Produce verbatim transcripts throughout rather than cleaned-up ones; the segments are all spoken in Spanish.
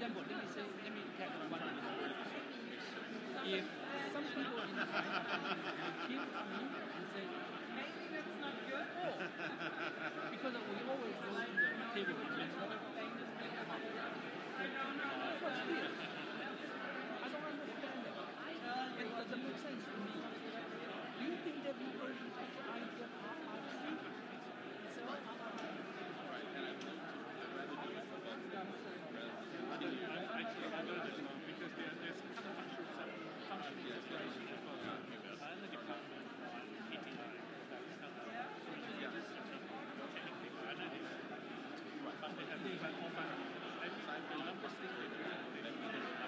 example, let me say, let me take one example. If some people in the house keep me and say, maybe that's not good, because we always go to the table with them. What's this? I don't understand it. It doesn't make sense to me. Do you think that people in such an idea are artsy? Actually, I know this one because there, there's kind of functional, functional integration as well. Uh, in the department, P T I, that's kind of technically, I know this. But they have things like all factors. And I'm just thinking that they don't need it.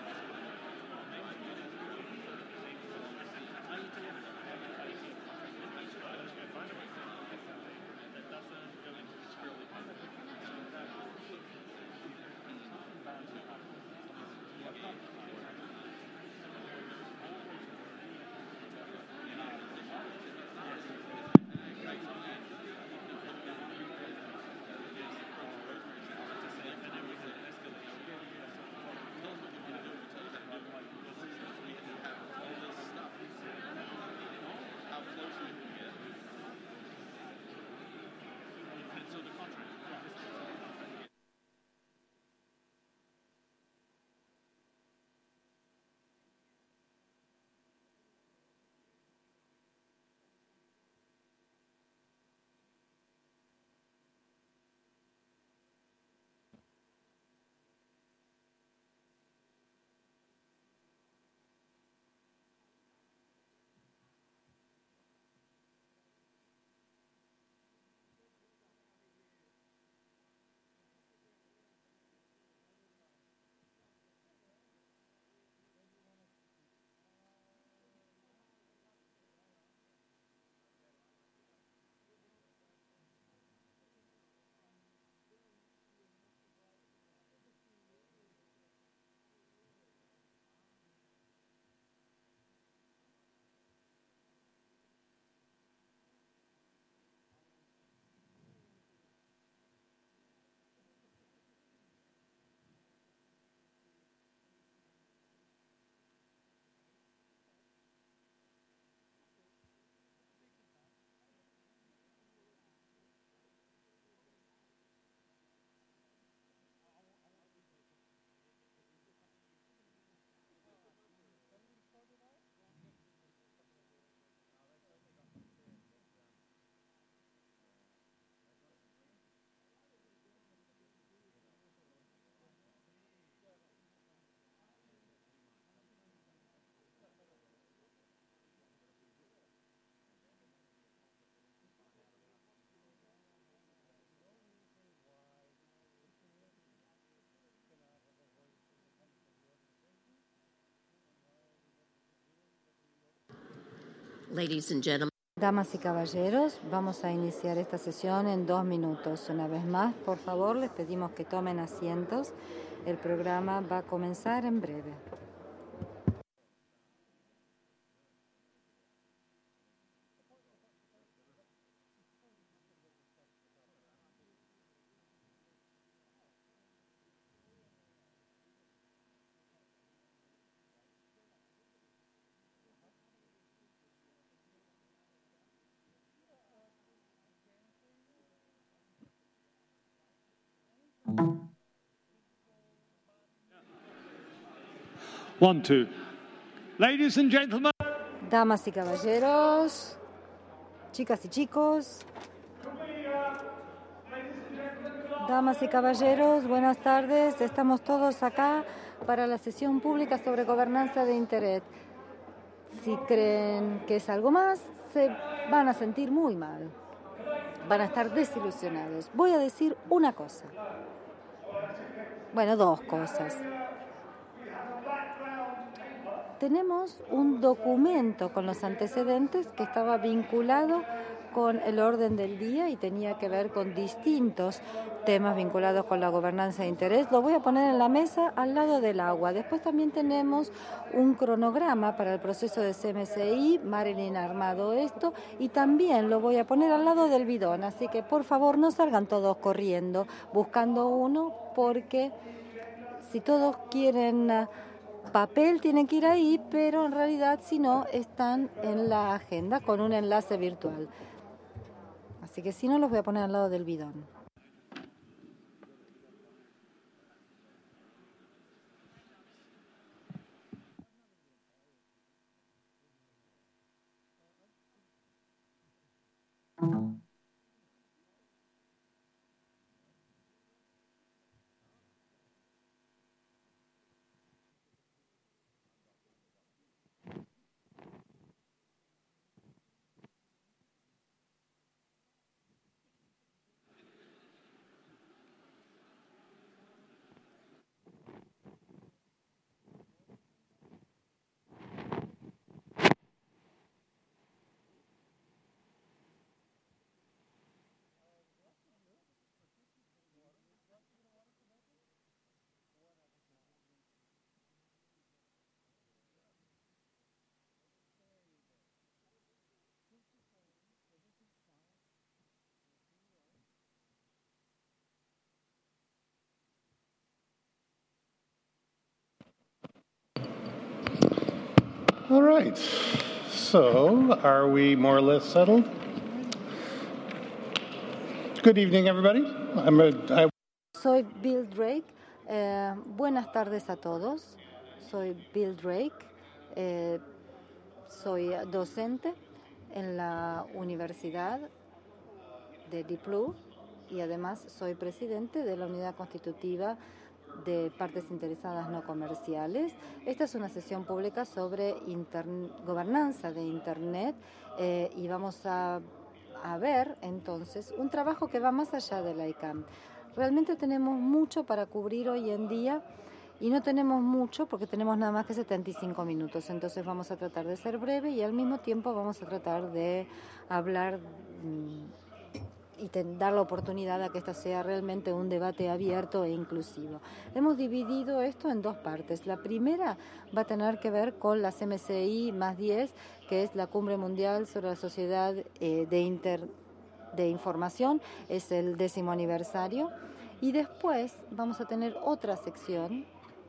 Ladies and gentlemen. Damas y caballeros, vamos a iniciar esta sesión en dos minutos. Una vez más, por favor, les pedimos que tomen asientos. El programa va a comenzar en breve. One, two. Ladies and gentlemen. Damas y caballeros, chicas y chicos. Damas y caballeros, buenas tardes. Estamos todos acá para la sesión pública sobre gobernanza de Internet. Si creen que es algo más, se van a sentir muy mal. Van a estar desilusionados. Voy a decir una cosa. Bueno, dos cosas. Tenemos un documento con los antecedentes que estaba vinculado con el orden del día y tenía que ver con distintos temas vinculados con la gobernanza de interés. Lo voy a poner en la mesa al lado del agua. Después también tenemos un cronograma para el proceso de C M C I. Marilyn ha armado esto y también lo voy a poner al lado del bidón. Así que por favor no salgan todos corriendo buscando uno porque si todos quieren uh, papel, tienen que ir ahí, pero en realidad, si no, están en la agenda con un enlace virtual. Así que si no, los voy a poner al lado del bidón. All right, so are we more or less settled? Good evening, everybody. I'm a, I... Soy Bill Drake. Eh, buenas tardes a todos. Soy Bill Drake. Eh, soy docente en la Universidad de Diplo y además soy presidente de la Unidad Constitutiva de Partes Interesadas No Comerciales. Esta es una sesión pública sobre interne- gobernanza de Internet eh, y vamos a, a ver entonces un trabajo que va más allá de la I C A N. Realmente tenemos mucho para cubrir hoy en día y no tenemos mucho porque tenemos nada más que setenta y cinco minutos, entonces vamos a tratar de ser breve y al mismo tiempo vamos a tratar de hablar mmm, y ten, dar la oportunidad a que esto sea realmente un debate abierto e inclusivo. Hemos dividido esto en dos partes. La primera va a tener que ver con la C M C I más diez, que es la Cumbre Mundial sobre la Sociedad eh, de, Inter, de Información, es el décimo aniversario. Y después vamos a tener otra sección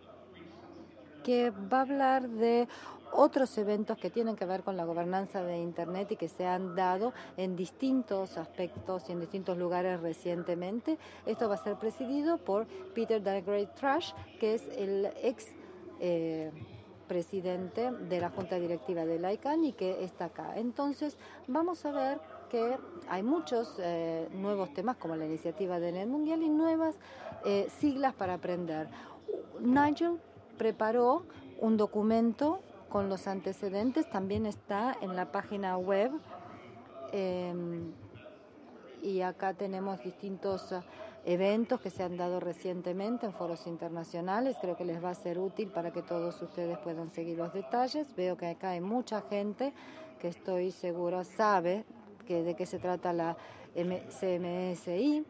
que va a hablar de otros eventos que tienen que ver con la gobernanza de Internet y que se han dado en distintos aspectos y en distintos lugares recientemente. Esto va a ser presidido por Peter Dagray-Trash, que es el ex eh, presidente de la Junta Directiva de la I C A N y que está acá. Entonces, vamos a ver que hay muchos eh, nuevos temas como la iniciativa de Net Mundial y nuevas eh, siglas para aprender. Nigel preparó un documento con los antecedentes, también está en la página web eh, y acá tenemos distintos uh, eventos que se han dado recientemente en foros internacionales. Creo que les va a ser útil para que todos ustedes puedan seguir los detalles. Veo que acá hay mucha gente que estoy segura sabe que de qué se trata la C M S I.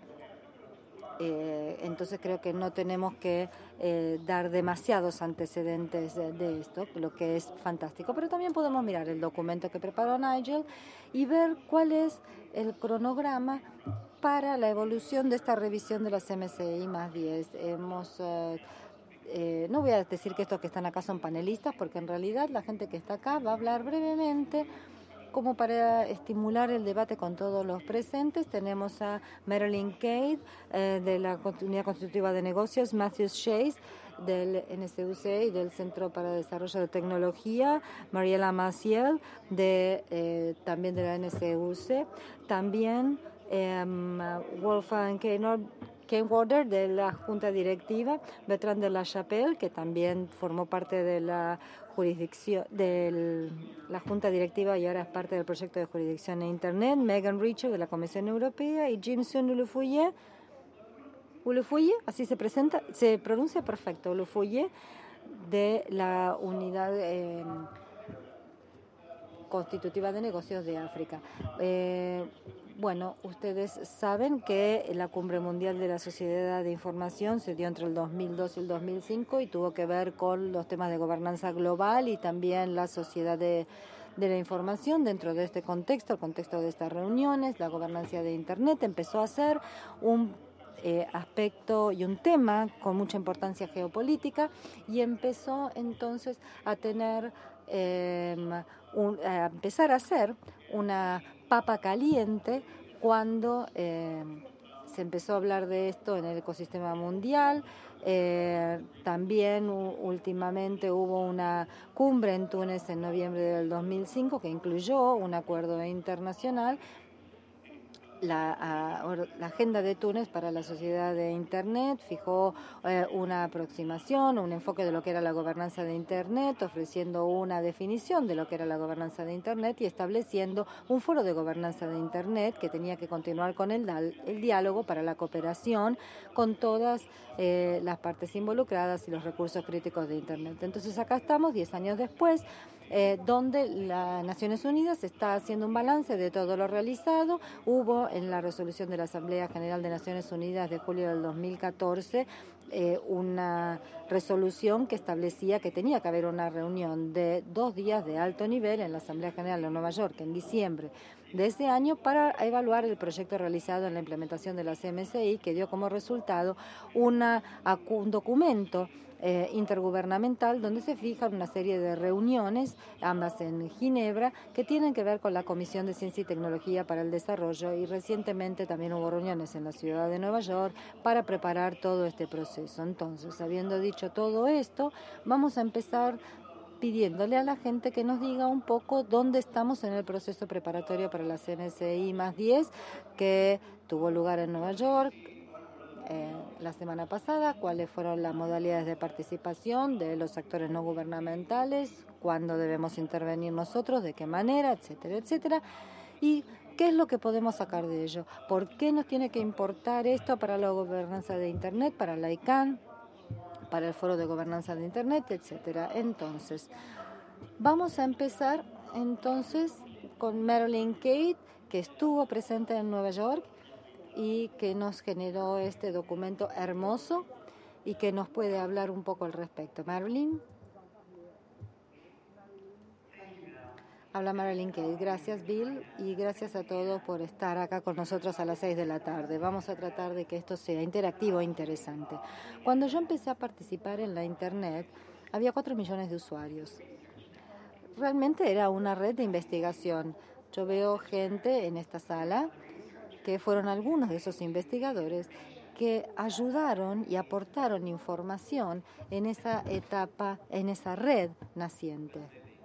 Eh, entonces creo que no tenemos que eh, dar demasiados antecedentes de, de esto, lo que es fantástico. Pero también podemos mirar el documento que preparó Nigel y ver cuál es el cronograma para la evolución de esta revisión de la C M C I más diez. Hemos... Eh, eh, no voy a decir que estos que están acá son panelistas, porque en realidad la gente que está acá va a hablar brevemente como para estimular el debate con todos los presentes. Tenemos a Marilyn Cade eh, de la Unidad Constitutiva de Negocios, Matthew Chase del N S U C y del Centro para Desarrollo de Tecnología, Mariela Maciel de, eh, también de la N S U C, también eh, Wolfgang Keinwader de la Junta Directiva, Bertrand de la Chapelle, que también formó parte de la jurisdicción de la Junta Directiva y ahora es parte del proyecto de jurisdicción en Internet, Megan Richer de la Comisión Europea y Jim-Sun Ulufuye, Ulufuye, así se presenta, se pronuncia perfecto, Ulufuye de la Unidad eh, Constitutiva de Negocios de África. Eh, Bueno, ustedes saben que la Cumbre Mundial de la Sociedad de Información se dio entre el dos mil dos y el dos mil cinco y tuvo que ver con los temas de gobernanza global y también la sociedad de, de la información. Dentro de este contexto, el contexto de estas reuniones, la gobernanza de Internet empezó a ser un eh, aspecto y un tema con mucha importancia geopolítica, y empezó entonces a tener, eh, un, a empezar a hacer una papa caliente cuando eh, se empezó a hablar de esto en el ecosistema mundial. Eh, también u, últimamente hubo una cumbre en Túnez en noviembre del dos mil cinco que incluyó un acuerdo internacional, la, a, la agenda de Túnez para la sociedad de Internet. Fijó eh, una aproximación, un enfoque de lo que era la gobernanza de Internet, ofreciendo una definición de lo que era la gobernanza de Internet y estableciendo un foro de gobernanza de Internet que tenía que continuar con el, el diálogo para la cooperación con todas eh, las partes involucradas y los recursos críticos de Internet. Entonces acá estamos, diez años después, Eh, donde las Naciones Unidas está haciendo un balance de todo lo realizado. Hubo en la resolución de la Asamblea General de Naciones Unidas de julio del dos mil catorce eh, una resolución que establecía que tenía que haber una reunión de dos días de alto nivel en la Asamblea General de Nueva York en diciembre de ese año para evaluar el proyecto realizado en la implementación de la C M C I, que dio como resultado una, un documento Eh, intergubernamental donde se fijan una serie de reuniones, ambas en Ginebra, que tienen que ver con la Comisión de Ciencia y Tecnología para el Desarrollo, y recientemente también hubo reuniones en la ciudad de Nueva York para preparar todo este proceso. Entonces, habiendo dicho todo esto, vamos a empezar pidiéndole a la gente que nos diga un poco dónde estamos en el proceso preparatorio para la C M C I más diez, que tuvo lugar en Nueva York Eh, la semana pasada, cuáles fueron las modalidades de participación de los actores no gubernamentales, cuándo debemos intervenir nosotros, de qué manera, etcétera, etcétera, y qué es lo que podemos sacar de ello, por qué nos tiene que importar esto para la gobernanza de Internet, para la I C A N, para el Foro de Gobernanza de Internet, etcétera. Entonces, vamos a empezar entonces con Marilyn Kate, que estuvo presente en Nueva York y que nos generó este documento hermoso y que nos puede hablar un poco al respecto. Marilyn. Habla Marilyn Kate. Gracias, Bill, y gracias a todos por estar acá con nosotros a las seis de la tarde. Vamos a tratar de que esto sea interactivo e interesante. Cuando yo empecé a participar en la Internet, había cuatro millones de usuarios. Realmente era una red de investigación. Yo veo gente en esta sala que fueron algunos de esos investigadores que ayudaron y aportaron información en esa etapa, en esa red naciente.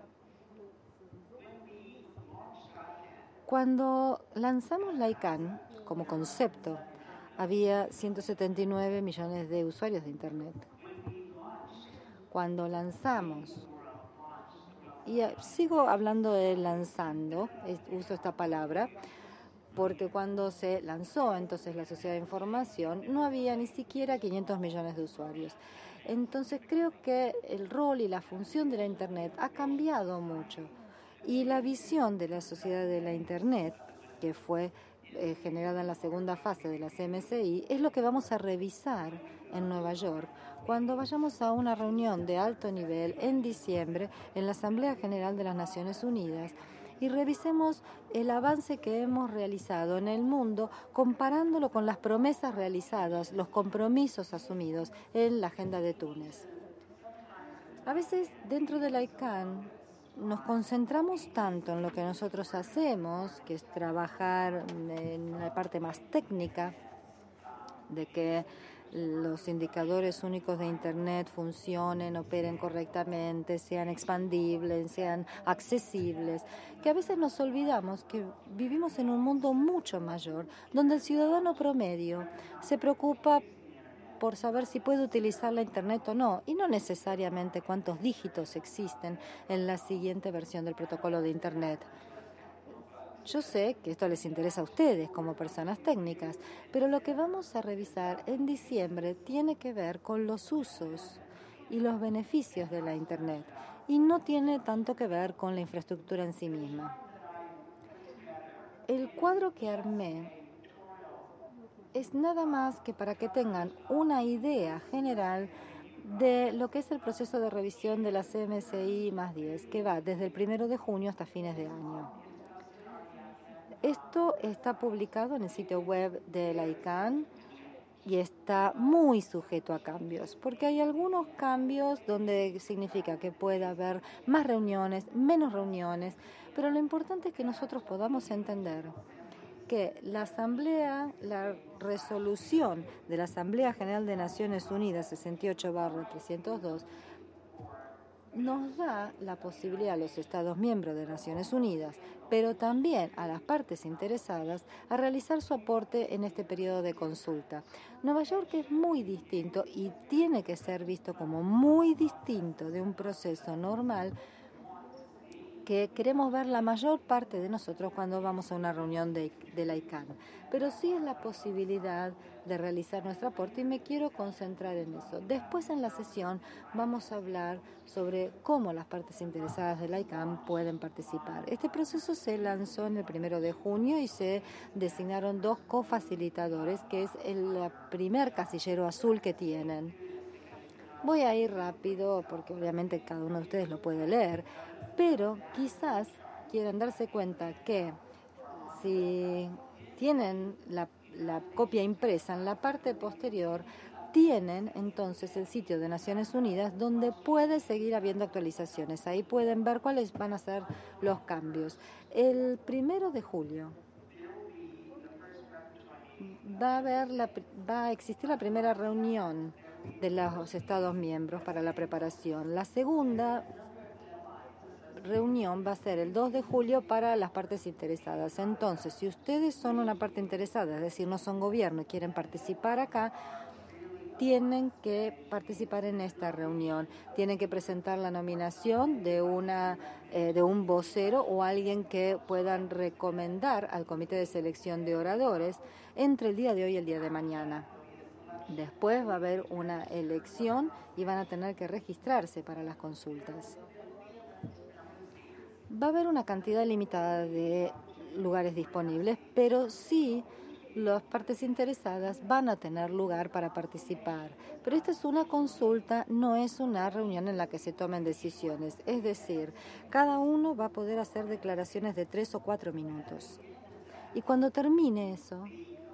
Cuando lanzamos la I C A N como concepto, había ciento setenta y nueve millones de usuarios de Internet. Cuando lanzamos, y sigo hablando de lanzando, uso esta palabra, porque cuando se lanzó entonces la sociedad de información no había ni siquiera quinientos millones de usuarios. Entonces creo que el rol y la función de la Internet ha cambiado mucho, y la visión de la sociedad de la Internet, que fue eh, generada en la segunda fase de la C M C I, es lo que vamos a revisar en Nueva York cuando vayamos a una reunión de alto nivel en diciembre en la Asamblea General de las Naciones Unidas, y revisemos el avance que hemos realizado en el mundo comparándolo con las promesas realizadas, los compromisos asumidos en la agenda de Túnez. A veces dentro de la I C A N nos concentramos tanto en lo que nosotros hacemos, que es trabajar en la parte más técnica, de que los indicadores únicos de Internet funcionen, operen correctamente, sean expandibles, sean accesibles, que a veces nos olvidamos que vivimos en un mundo mucho mayor, donde el ciudadano promedio se preocupa por saber si puede utilizar la Internet o no, y no necesariamente cuántos dígitos existen en la siguiente versión del protocolo de Internet. Yo sé que esto les interesa a ustedes como personas técnicas, pero lo que vamos a revisar en diciembre tiene que ver con los usos y los beneficios de la Internet, y no tiene tanto que ver con la infraestructura en sí misma. El cuadro que armé es nada más que para que tengan una idea general de lo que es el proceso de revisión de la C M C I más diez, que va desde el primero de junio hasta fines de año. Esto está publicado en el sitio web de la I C A N y está muy sujeto a cambios, porque hay algunos cambios donde significa que puede haber más reuniones, menos reuniones, pero lo importante es que nosotros podamos entender que la Asamblea, la resolución de la Asamblea General de Naciones Unidas sesenta y ocho barra trescientos dos nos da la posibilidad a los Estados miembros de Naciones Unidas, pero también a las partes interesadas, a realizar su aporte en este periodo de consulta. Nueva York es muy distinto y tiene que ser visto como muy distinto de un proceso normal que queremos ver la mayor parte de nosotros cuando vamos a una reunión de, de la I C A N. Pero sí es la posibilidad de realizar nuestro aporte y me quiero concentrar en eso. Después en la sesión vamos a hablar sobre cómo las partes interesadas de la I C A N pueden participar. Este proceso se lanzó en el primero de junio y se designaron dos cofacilitadores, que es el primer casillero azul que tienen. Voy a ir rápido porque obviamente cada uno de ustedes lo puede leer, pero quizás quieran darse cuenta que si tienen la, la copia impresa en la parte posterior, tienen entonces el sitio de Naciones Unidas donde puede seguir habiendo actualizaciones. Ahí pueden ver cuáles van a ser los cambios. El primero de julio va a, haber la, va a existir la primera reunión de los Estados miembros para la preparación. La segunda reunión va a ser el dos de julio para las partes interesadas. Entonces, si ustedes son una parte interesada, es decir, no son gobierno y quieren participar acá, tienen que participar en esta reunión. Tienen que presentar la nominación de, una, eh, de un vocero o alguien que puedan recomendar al comité de selección de oradores entre el día de hoy y el día de mañana. Después va a haber una elección y van a tener que registrarse para las consultas. Va a haber una cantidad limitada de lugares disponibles, pero sí las partes interesadas van a tener lugar para participar. Pero esta es una consulta, no es una reunión en la que se tomen decisiones. Es decir, cada uno va a poder hacer declaraciones de tres o cuatro minutos. Y cuando termine eso,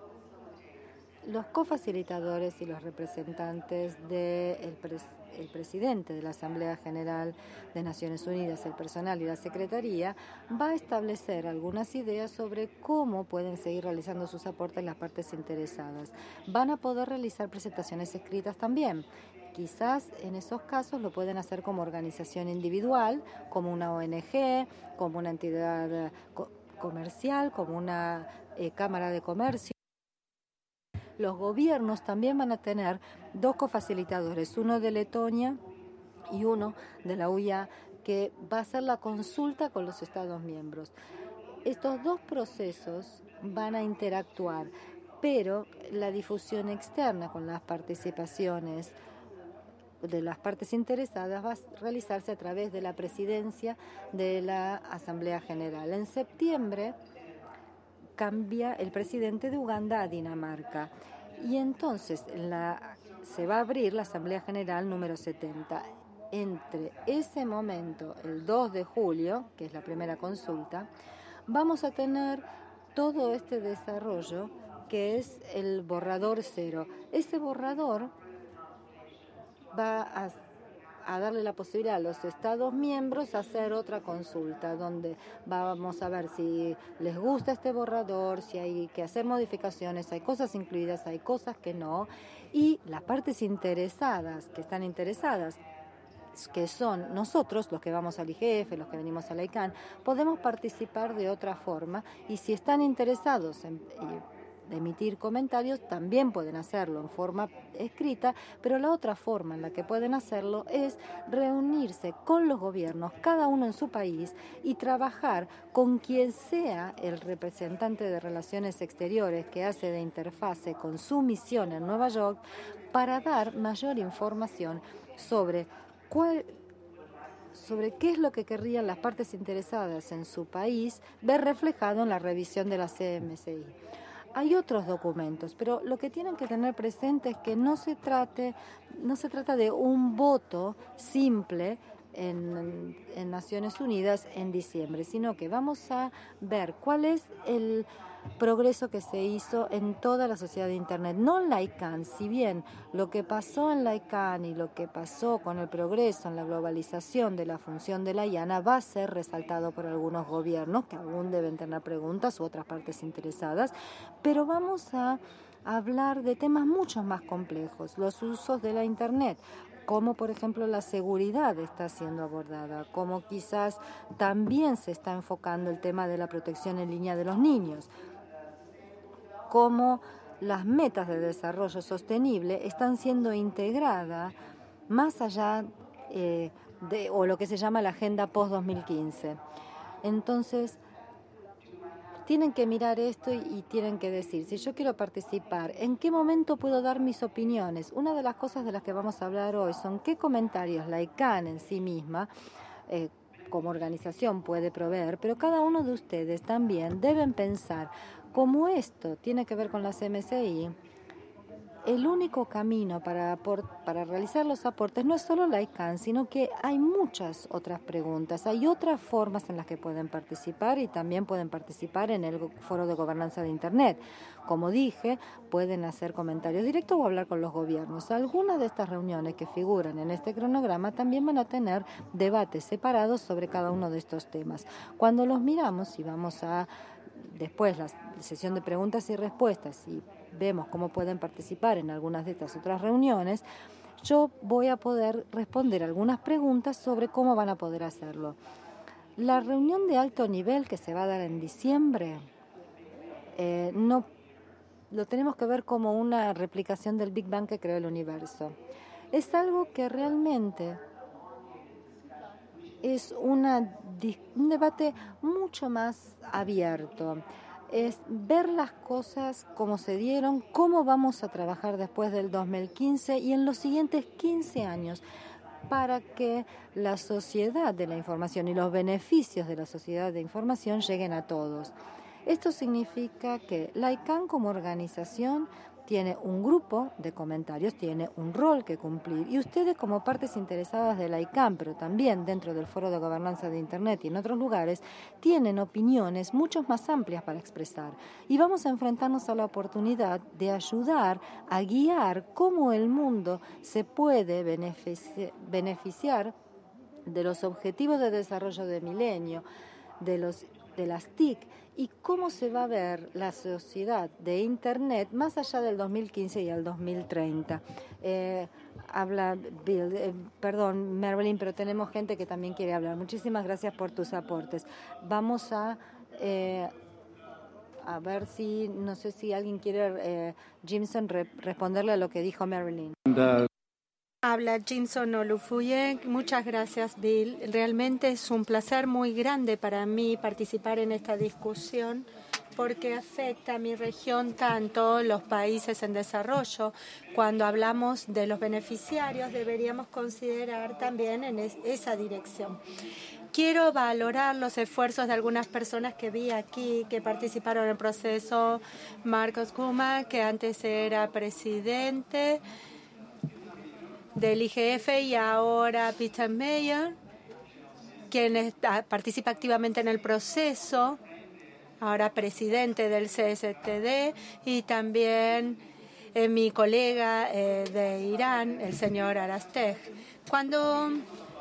los cofacilitadores y los representantes del pres el presidente de la Asamblea General de Naciones Unidas, el personal y la Secretaría, va a establecer algunas ideas sobre cómo pueden seguir realizando sus aportes las partes interesadas. Van a poder realizar presentaciones escritas también. Quizás en esos casos lo pueden hacer como organización individual, como una O N G, como una entidad co comercial, como una eh, cámara de comercio. Los gobiernos también van a tener dos cofacilitadores, uno de Letonia y uno de la U I A, que va a hacer la consulta con los Estados miembros. Estos dos procesos van a interactuar, pero la difusión externa con las participaciones de las partes interesadas va a realizarse a través de la presidencia de la Asamblea General. En septiembre cambia el presidente de Uganda a Dinamarca y entonces la, se va a abrir la Asamblea General número setenta. Entre ese momento, el dos de julio, que es la primera consulta, vamos a tener todo este desarrollo que es el borrador cero. Ese borrador va a a darle la posibilidad a los Estados miembros a hacer otra consulta, donde vamos a ver si les gusta este borrador, si hay que hacer modificaciones, hay cosas incluidas, hay cosas que no, y las partes interesadas, que están interesadas, que son nosotros, los que vamos al I G F, los que venimos a la I C A N, podemos participar de otra forma, y si están interesados en de emitir comentarios, también pueden hacerlo en forma escrita, pero la otra forma en la que pueden hacerlo es reunirse con los gobiernos, cada uno en su país, y trabajar con quien sea el representante de Relaciones Exteriores que hace de interfase con su misión en Nueva York para dar mayor información sobre cuál sobre qué es lo que querrían las partes interesadas en su país ver reflejado en la revisión de la C M C I. Hay otros documentos, pero lo que tienen que tener presente es que no se trate, no se trata de un voto simple en, en Naciones Unidas en diciembre, sino que vamos a ver cuál es el progreso que se hizo en toda la sociedad de Internet, no en la ICANN. Si bien lo que pasó en la ICANN y lo que pasó con el progreso en la globalización de la función de la IANA va a ser resaltado por algunos gobiernos, que aún deben tener preguntas u otras partes interesadas, pero vamos a hablar de temas mucho más complejos, los usos de la Internet, como por ejemplo la seguridad está siendo abordada, como quizás también se está enfocando el tema de la protección en línea de los niños, cómo las metas de desarrollo sostenible están siendo integradas más allá eh, de o lo que se llama la Agenda Post dos mil quince. Entonces, tienen que mirar esto y, y tienen que decir, si yo quiero participar, ¿en qué momento puedo dar mis opiniones? Una de las cosas de las que vamos a hablar hoy son qué comentarios la ICANN en sí misma, eh, como organización puede proveer, pero cada uno de ustedes también deben pensar, como esto tiene que ver con las M S I, el único camino para, para realizar los aportes no es solo la ICANN, sino que hay muchas otras preguntas, hay otras formas en las que pueden participar y también pueden participar en el Foro de Gobernanza de Internet. Como dije, pueden hacer comentarios directos o hablar con los gobiernos. Algunas de estas reuniones que figuran en este cronograma también van a tener debates separados sobre cada uno de estos temas. Cuando los miramos y vamos a después la sesión de preguntas y respuestas y vemos cómo pueden participar en algunas de estas otras reuniones, yo voy a poder responder algunas preguntas sobre cómo van a poder hacerlo. La reunión de alto nivel que se va a dar en diciembre, eh, no lo tenemos que ver como una replicación del Big Bang que creó el universo. Es algo que realmente es una, un debate mucho más abierto. Es ver las cosas como se dieron, cómo vamos a trabajar después del dos mil quince y en los siguientes quince años para que la sociedad de la información y los beneficios de la sociedad de información lleguen a todos. Esto significa que la ICANN como organización tiene un grupo de comentarios, tiene un rol que cumplir y ustedes como partes interesadas de la ICANN, pero también dentro del Foro de Gobernanza de Internet y en otros lugares, tienen opiniones mucho más amplias para expresar y vamos a enfrentarnos a la oportunidad de ayudar a guiar cómo el mundo se puede benefici- beneficiar de los objetivos de desarrollo de milenio, de los de las T I C y cómo se va a ver la sociedad de Internet más allá del dos mil quince y el dos mil treinta. Eh, habla Bill, eh, perdón Marilyn, pero tenemos gente que también quiere hablar. Muchísimas gracias por tus aportes. Vamos a eh, a ver si, no sé si alguien quiere, eh, Jimson, re- responderle a lo que dijo Marilyn. Habla Jimson Olufuye. Muchas gracias, Bill. Realmente es un placer muy grande para mí participar en esta discusión porque afecta a mi región tanto los países en desarrollo. Cuando hablamos de los beneficiarios, deberíamos considerar también en es, esa dirección. Quiero valorar los esfuerzos de algunas personas que vi aquí, que participaron en el proceso. Marcos Kuma, que antes era presidente del I G F y ahora Peter Mayer, quien está, participa activamente en el proceso, ahora presidente del C S T D, y también eh, mi colega eh, de Irán, el señor Arastej. Cuando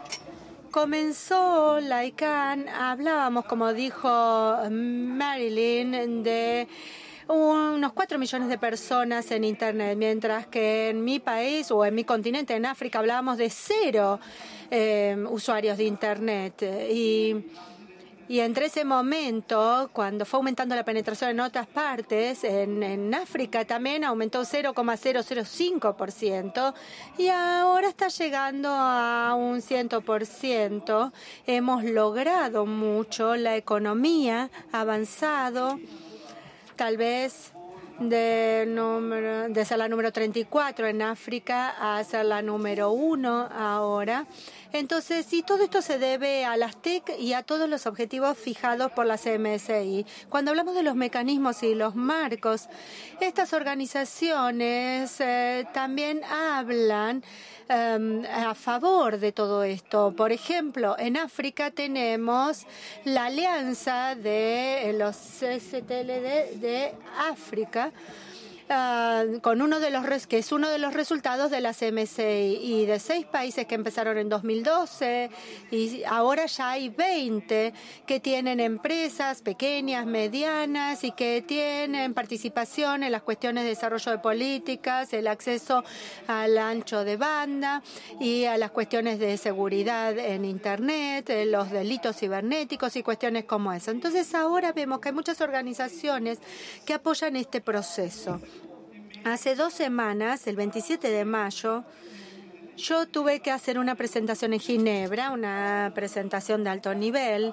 comenzó la ICANN, hablábamos, como dijo Marilyn, de unos cuatro millones de personas en Internet, mientras que en mi país o en mi continente, en África, hablábamos de cero eh, usuarios de Internet. Y, y entre ese momento, cuando fue aumentando la penetración en otras partes, en, en África también aumentó cero coma cero cero cinco por ciento y ahora está llegando a un cien por ciento. Hemos logrado mucho, la economía ha avanzado. Tal vez de, número, de ser la número treinta y cuatro en África a ser la número uno ahora. Entonces, sí, todo esto se debe a las T I C y a todos los objetivos fijados por la C M S I. Cuando hablamos de los mecanismos y los marcos, estas organizaciones eh, también hablan Um, a favor de todo esto. Por ejemplo, en África tenemos la alianza de los C S T L D de África, Uh, con uno de los res que es uno de los resultados de la C M S I, y de seis países que empezaron en dos mil doce, y ahora ya hay veinte que tienen empresas pequeñas, medianas, y que tienen participación en las cuestiones de desarrollo de políticas, el acceso al ancho de banda y a las cuestiones de seguridad en Internet, los delitos cibernéticos y cuestiones como esa. Entonces ahora vemos que hay muchas organizaciones que apoyan este proceso. Hace dos semanas, el veintisiete de mayo, yo tuve que hacer una presentación en Ginebra, una presentación de alto nivel,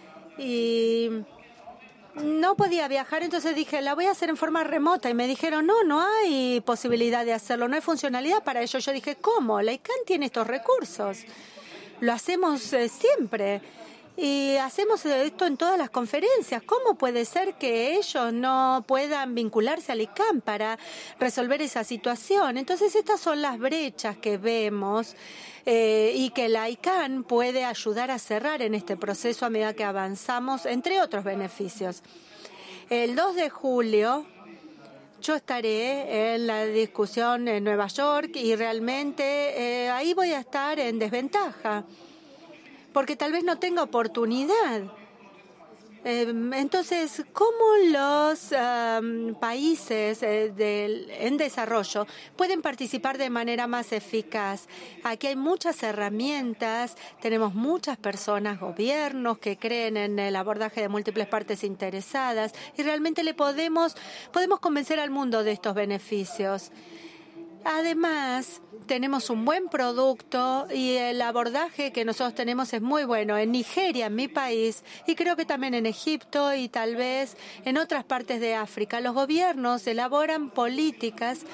y no podía viajar, entonces dije, la voy a hacer en forma remota, y me dijeron, no, no hay posibilidad de hacerlo, no hay funcionalidad para ello. Yo dije, ¿cómo? La I C A N tiene estos recursos, lo hacemos eh, siempre. Y hacemos esto en todas las conferencias. ¿Cómo puede ser que ellos no puedan vincularse al I C A N para resolver esa situación? Entonces, estas son las brechas que vemos eh, y que la I C A N puede ayudar a cerrar en este proceso a medida que avanzamos, entre otros beneficios. El dos de julio... yo estaré en la discusión en Nueva York y realmente eh, ahí voy a estar en desventaja, porque tal vez no tenga oportunidad. Eh, entonces, ¿cómo los um, países eh, del, en desarrollo pueden participar de manera más eficaz? Aquí hay muchas herramientas, tenemos muchas personas, gobiernos que creen en el abordaje de múltiples partes interesadas, y realmente le podemos, podemos convencer al mundo de estos beneficios. Además, tenemos un buen producto y el abordaje que nosotros tenemos es muy bueno. En Nigeria, en mi país, y creo que también en Egipto y tal vez en otras partes de África, los gobiernos elaboran políticas,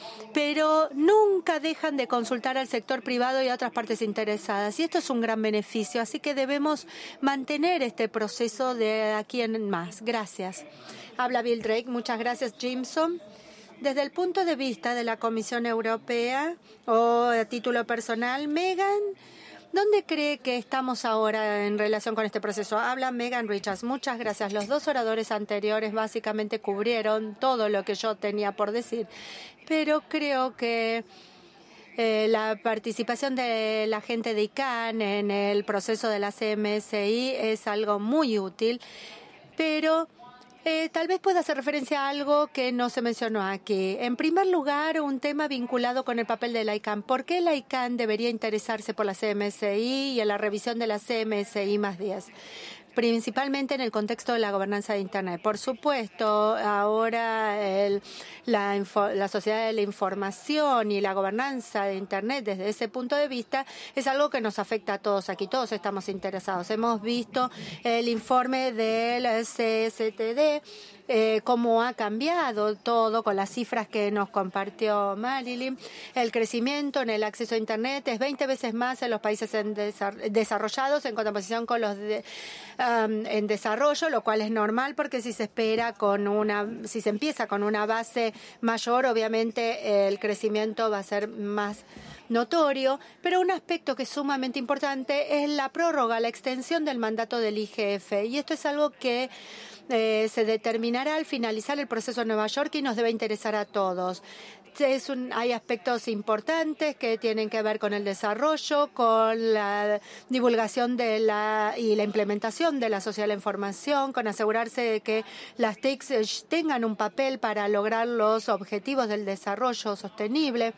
pero nunca dejan de consultar al sector privado y a otras partes interesadas. Y esto es un gran beneficio, así que debemos mantener este proceso de aquí en más. Gracias. Habla Bill Drake. Muchas gracias, Jimson. Desde el punto de vista de la Comisión Europea o a título personal, Megan, ¿dónde cree que estamos ahora en relación con este proceso? Habla Megan Richards. Muchas gracias. Los dos oradores anteriores básicamente cubrieron todo lo que yo tenía por decir, pero creo que eh, la participación de la gente de I C A N en el proceso de la C M S I es algo muy útil, pero Eh, tal vez pueda hacer referencia a algo que no se mencionó aquí. En primer lugar, un tema vinculado con el papel de la I C A N. ¿Por qué la I C A N debería interesarse por la C M S I y en la revisión de la C M S I más diez? Principalmente en el contexto de la gobernanza de Internet. Por supuesto, ahora el, la, info, la sociedad de la información y la gobernanza de Internet desde ese punto de vista es algo que nos afecta a todos aquí. Todos estamos interesados. Hemos visto el informe del C S T D, eh, cómo ha cambiado todo con las cifras que nos compartió Marilyn. El crecimiento en el acceso a Internet es veinte veces más en los países en desarrollados en contraposición con los de, um, en desarrollo, lo cual es normal porque si se espera con una, si se empieza con una base mayor, obviamente el crecimiento va a ser más notorio, pero un aspecto que es sumamente importante es la prórroga, la extensión del mandato del I G F, y esto es algo que eh, se determinará al finalizar el proceso en Nueva York y nos debe interesar a todos. Es un, hay aspectos importantes que tienen que ver con el desarrollo, con la divulgación de la y la implementación de la sociedad de la información, con asegurarse de que las T I C tengan un papel para lograr los objetivos del desarrollo sostenible.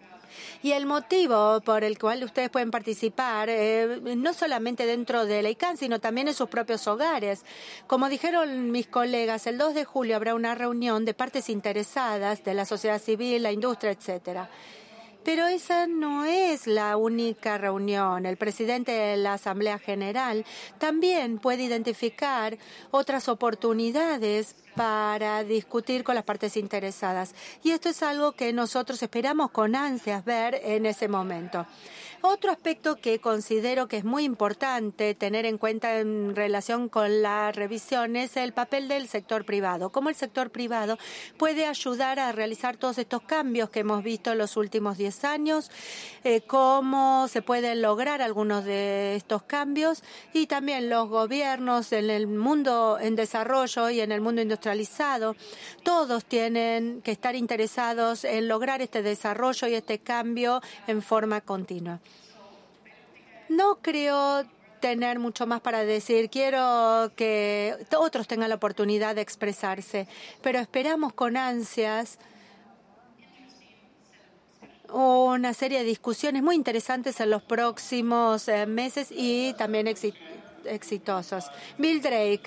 Y el motivo por el cual ustedes pueden participar, eh, no solamente dentro de la I C A N, sino también en sus propios hogares. Como dijeron mis colegas, el dos de julio habrá una reunión de partes interesadas de la sociedad civil, la industria, etcétera. Pero esa no es la única reunión. El presidente de la Asamblea General también puede identificar otras oportunidades para discutir con las partes interesadas. Y esto es algo que nosotros esperamos con ansias ver en ese momento. Otro aspecto que considero que es muy importante tener en cuenta en relación con la revisión es el papel del sector privado. Cómo el sector privado puede ayudar a realizar todos estos cambios que hemos visto en los últimos diez años, eh, cómo se pueden lograr algunos de estos cambios y también los gobiernos en el mundo en desarrollo y en el mundo industrializado. Todos tienen que estar interesados en lograr este desarrollo y este cambio en forma continua. No creo tener mucho más para decir. Quiero que otros tengan la oportunidad de expresarse, pero esperamos con ansias una serie de discusiones muy interesantes en los próximos eh, meses y también exi exitosos. Bill Drake.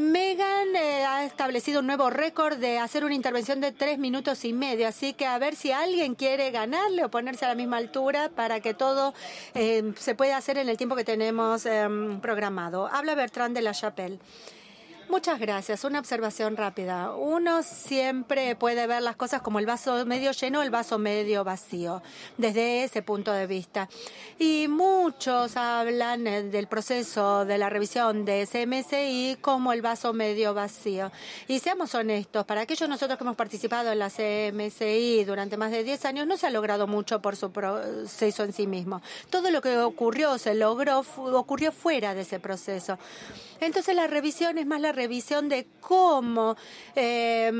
Megan eh, ha establecido un nuevo récord de hacer una intervención de tres minutos y medio, así que a ver si alguien quiere ganarle o ponerse a la misma altura para que todo eh, se pueda hacer en el tiempo que tenemos eh, programado. Habla Bertrand de la Chapelle. Muchas gracias. Una observación rápida. Uno siempre puede ver las cosas como el vaso medio lleno o el vaso medio vacío, desde ese punto de vista. Y muchos hablan del proceso de la revisión de C M S I como el vaso medio vacío. Y seamos honestos, para aquellos nosotros que hemos participado en la C M S I durante más de diez años, no se ha logrado mucho por su proceso en sí mismo. Todo lo que ocurrió, se logró, ocurrió fuera de ese proceso. Entonces la revisión es más la revisión de cómo eh,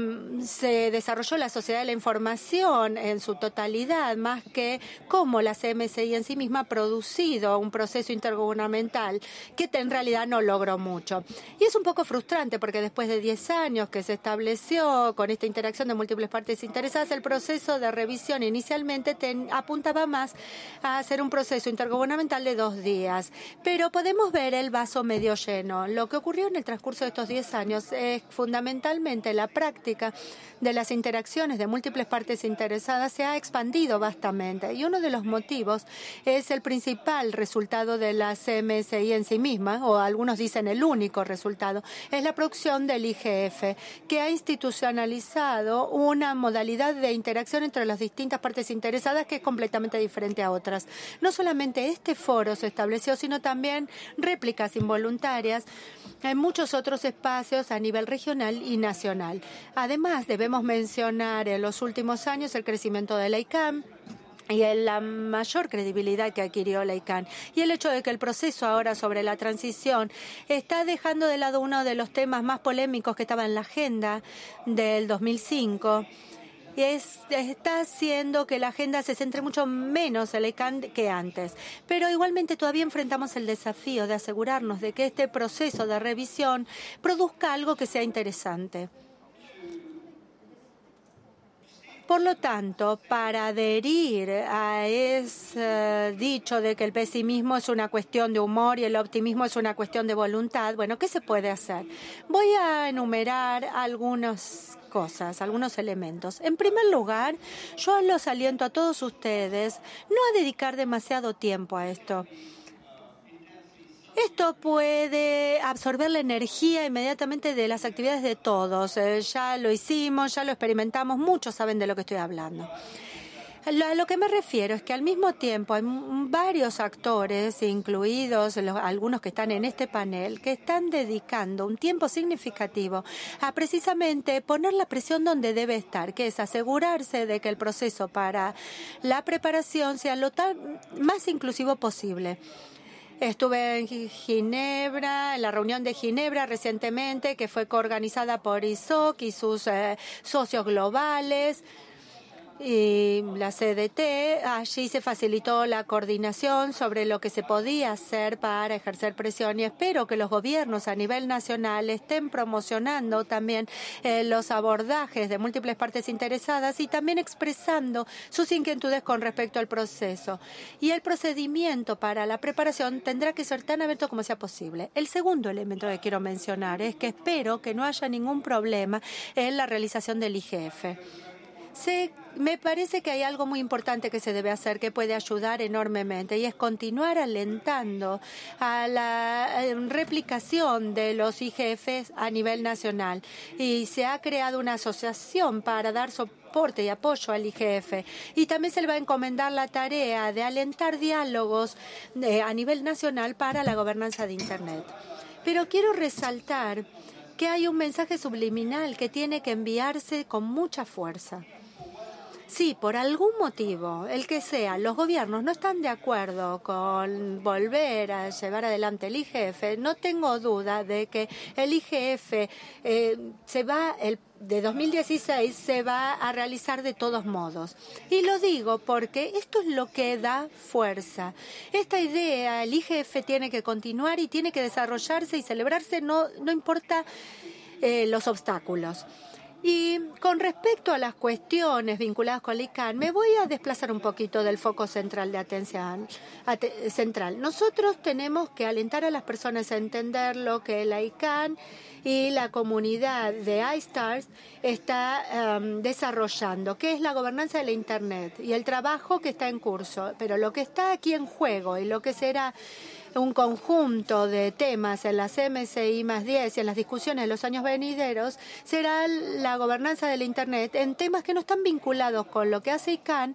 se desarrolló la sociedad de la información en su totalidad, más que cómo la C M S I en sí misma ha producido un proceso intergubernamental que en realidad no logró mucho. Y es un poco frustrante porque después de diez años que se estableció con esta interacción de múltiples partes interesadas, el proceso de revisión inicialmente ten, apuntaba más a hacer un proceso intergubernamental de dos días. Pero podemos ver el vaso medio lleno. Lo que ocurrió en el transcurso de estos diez años es fundamentalmente la práctica de las interacciones de múltiples partes interesadas se ha expandido vastamente y uno de los motivos es el principal resultado de la C M S I en sí misma, o algunos dicen el único resultado, es la producción del I G F, que ha institucionalizado una modalidad de interacción entre las distintas partes interesadas que es completamente diferente a otras. No solamente este foro se estableció, sino también réplicas involuntarias en muchos otros espacios a nivel regional y nacional. Además, debemos mencionar en los últimos años el crecimiento de la I C A N y la mayor credibilidad que adquirió la I C A N. Y el hecho de que el proceso ahora sobre la transición está dejando de lado uno de los temas más polémicos que estaba en la agenda del dos mil cinco. Es, está haciendo que la agenda se centre mucho menos en la I C A N que antes. Pero igualmente todavía enfrentamos el desafío de asegurarnos de que este proceso de revisión produzca algo que sea interesante. Por lo tanto, para adherir a ese dicho de que el pesimismo es una cuestión de humor y el optimismo es una cuestión de voluntad, bueno, ¿qué se puede hacer? Voy a enumerar algunas cosas, algunos elementos. En primer lugar, yo los aliento a todos ustedes no a dedicar demasiado tiempo a esto. Esto puede absorber la energía inmediatamente de las actividades de todos. Eh, ya lo hicimos, ya lo experimentamos, muchos saben de lo que estoy hablando. A lo que me refiero es que al mismo tiempo hay varios actores, incluidos los, algunos que están en este panel, que están dedicando un tiempo significativo a precisamente poner la presión donde debe estar, que es asegurarse de que el proceso para la preparación sea lo tan, más inclusivo posible. Estuve en Ginebra, en la reunión de Ginebra recientemente, que fue coorganizada por I S O C y sus eh, socios globales y la C D T. Allí se facilitó la coordinación sobre lo que se podía hacer para ejercer presión y espero que los gobiernos a nivel nacional estén promocionando también eh, los abordajes de múltiples partes interesadas y también expresando sus inquietudes con respecto al proceso. Y el procedimiento para la preparación tendrá que ser tan abierto como sea posible. El segundo elemento que quiero mencionar es que espero que no haya ningún problema en la realización del I G F. Se, me parece que hay algo muy importante que se debe hacer que puede ayudar enormemente y es continuar alentando a la replicación de los I G F a nivel nacional. Y se ha creado una asociación para dar soporte y apoyo al I G F. Y también se le va a encomendar la tarea de alentar diálogos eh, a nivel nacional para la gobernanza de Internet. Pero quiero resaltar que hay un mensaje subliminal que tiene que enviarse con mucha fuerza. Si por algún motivo, el que sea, los gobiernos no están de acuerdo con volver a llevar adelante el I G F, no tengo duda de que el I G F eh, se va, el de dos mil dieciséis se va a realizar de todos modos. Y lo digo porque esto es lo que da fuerza. Esta idea, el I G F tiene que continuar y tiene que desarrollarse y celebrarse, no, no importa eh, los obstáculos. Y con respecto a las cuestiones vinculadas con la I C A N, me voy a desplazar un poquito del foco central de atención. Ate, central. Nosotros tenemos que alentar a las personas a entender lo que la I C A N y la comunidad de iStars está um, desarrollando, que es la gobernanza de la Internet y el trabajo que está en curso. Pero lo que está aquí en juego y lo que será un conjunto de temas en las M S I más diez y en las discusiones de los años venideros será la gobernanza de la Internet en temas que no están vinculados con lo que hace I C A N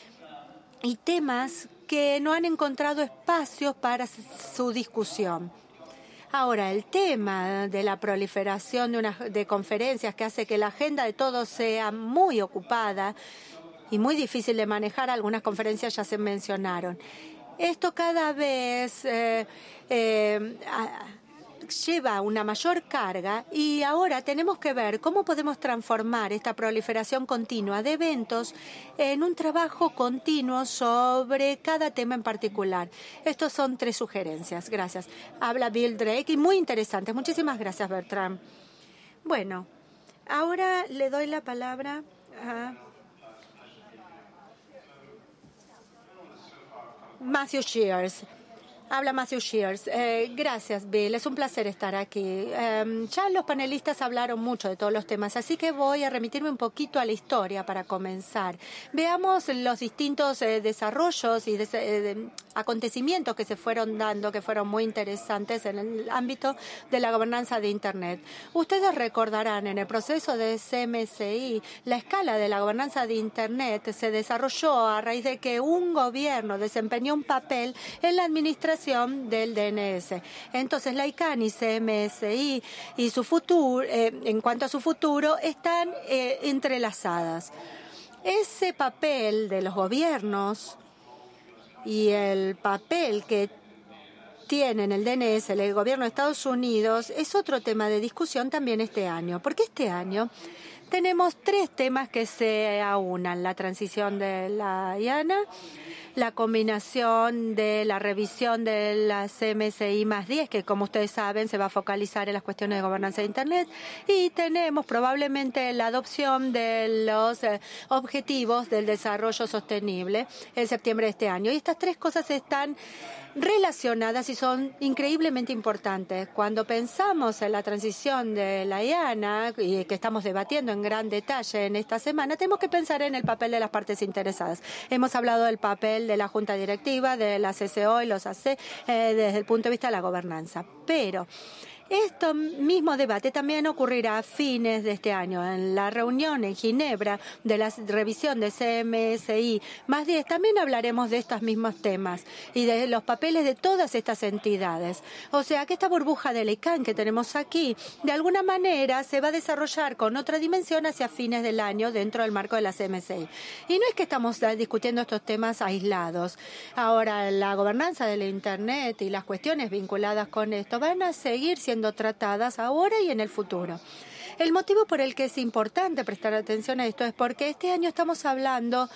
y temas que no han encontrado espacios para su discusión. Ahora, el tema de la proliferación de, una, de conferencias que hace que la agenda de todos sea muy ocupada y muy difícil de manejar, algunas conferencias ya se mencionaron. Esto cada vez eh, eh, a, lleva una mayor carga y ahora tenemos que ver cómo podemos transformar esta proliferación continua de eventos en un trabajo continuo sobre cada tema en particular. Estos son tres sugerencias. Gracias. Habla Bill Drake y muy interesante. Muchísimas gracias, Bertrand. Bueno, ahora le doy la palabra a Matthew Shears. Habla Matthew Shears. Eh, gracias, Bill. Es un placer estar aquí. Eh, ya los panelistas hablaron mucho de todos los temas, así que voy a remitirme un poquito a la historia para comenzar. Veamos los distintos eh, desarrollos y des eh, de acontecimientos que se fueron dando, que fueron muy interesantes en el ámbito de la gobernanza de Internet. Ustedes recordarán, en el proceso de C M S I, la escala de la gobernanza de Internet se desarrolló a raíz de que un gobierno desempeñó un papel en la administración del D N S. Entonces, la I C A N y C M S I y su futuro, eh, en cuanto a su futuro, están eh, entrelazadas. Ese papel de los gobiernos y el papel que tienen el D N S, el gobierno de Estados Unidos, es otro tema de discusión también este año, porque este año tenemos tres temas que se aunan: la transición de la I A N A, la combinación de la revisión de la C M S I más diez, que como ustedes saben se va a focalizar en las cuestiones de gobernanza de Internet, y tenemos probablemente la adopción de los eh, objetivos del desarrollo sostenible en septiembre de este año. Y estas tres cosas están relacionadas y son increíblemente importantes. Cuando pensamos en la transición de la I A N A, y que estamos debatiendo en gran detalle en esta semana, tenemos que pensar en el papel de las partes interesadas. Hemos hablado del papel de la Junta Directiva, de la C C O y los A C eh, desde el punto de vista de la gobernanza. Pero este mismo debate también ocurrirá a fines de este año. En la reunión en Ginebra de la revisión de C M S I más diez también hablaremos de estos mismos temas y de los papeles de todas estas entidades. O sea que esta burbuja de la I C A N que tenemos aquí, de alguna manera se va a desarrollar con otra dimensión hacia fines del año dentro del marco de la C M S I. Y no es que estamos discutiendo estos temas aislados. Ahora, la gobernanza de la Internet y las cuestiones vinculadas con esto van a seguir siendo tratadas ahora y en el futuro. El motivo por el que es importante prestar atención a esto es porque este año estamos hablando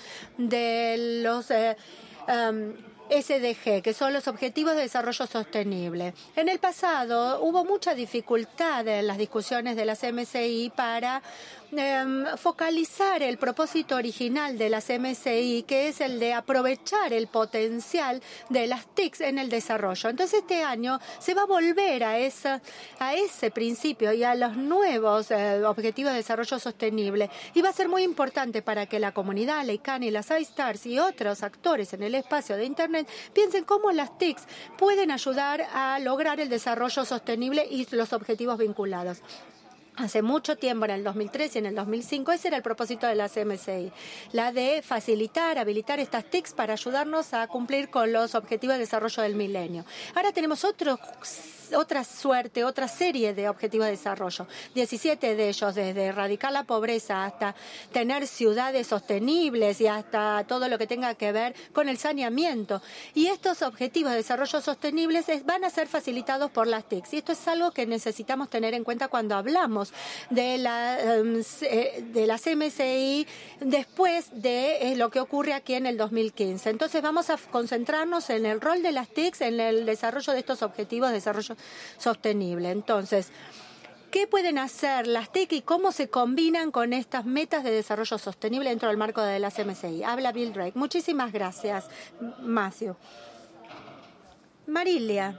de los eh, um, S D G, que son los Objetivos de Desarrollo Sostenible. En el pasado hubo mucha dificultad en las discusiones de la C M S I para eh, focalizar el propósito original de las M S I, que es el de aprovechar el potencial de las T I Cs en el desarrollo. Entonces, este año se va a volver a, esa, a ese principio y a los nuevos eh, objetivos de desarrollo sostenible. Y va a ser muy importante para que la comunidad, la ICANN y las iStars y otros actores en el espacio de Internet piensen cómo las T I Cs pueden ayudar a lograr el desarrollo sostenible y los objetivos vinculados. Hace mucho tiempo, en el dos mil tres y en el dos mil cinco, ese era el propósito de las M S I, la de facilitar, habilitar estas T I Cs para ayudarnos a cumplir con los objetivos de desarrollo del milenio. Ahora tenemos otros otra suerte, otra serie de objetivos de desarrollo. diecisiete de ellos, desde erradicar la pobreza hasta tener ciudades sostenibles y hasta todo lo que tenga que ver con el saneamiento. Y estos objetivos de desarrollo sostenibles es, van a ser facilitados por las T I Cs. Y esto es algo que necesitamos tener en cuenta cuando hablamos de, la, de las M S I después de lo que ocurre aquí en el dos mil quince. Entonces vamos a concentrarnos en el rol de las T I Cs en el desarrollo de estos objetivos de desarrollo sostenible. Entonces, ¿qué pueden hacer las T I C y cómo se combinan con estas metas de desarrollo sostenible dentro del marco de las M S I? Habla Bill Drake. Muchísimas gracias, Matthew. Marilia,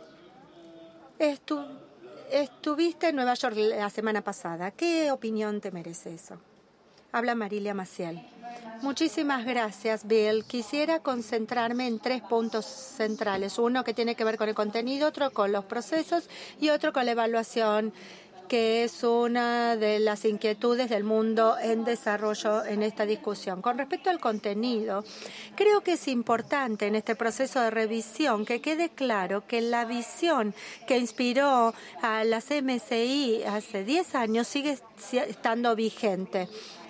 estu estuviste en Nueva York la semana pasada. ¿Qué opinión te merece eso? Habla Marilia Maciel. Muchísimas gracias, Bill. Quisiera concentrarme en tres puntos centrales. Uno que tiene que ver con el contenido, otro con los procesos y otro con la evaluación, que es una de las inquietudes del mundo en desarrollo en esta discusión. Con respecto al contenido, creo que es importante en este proceso de revisión que quede claro que la visión que inspiró a las M S I hace diez años sigue estando vigente.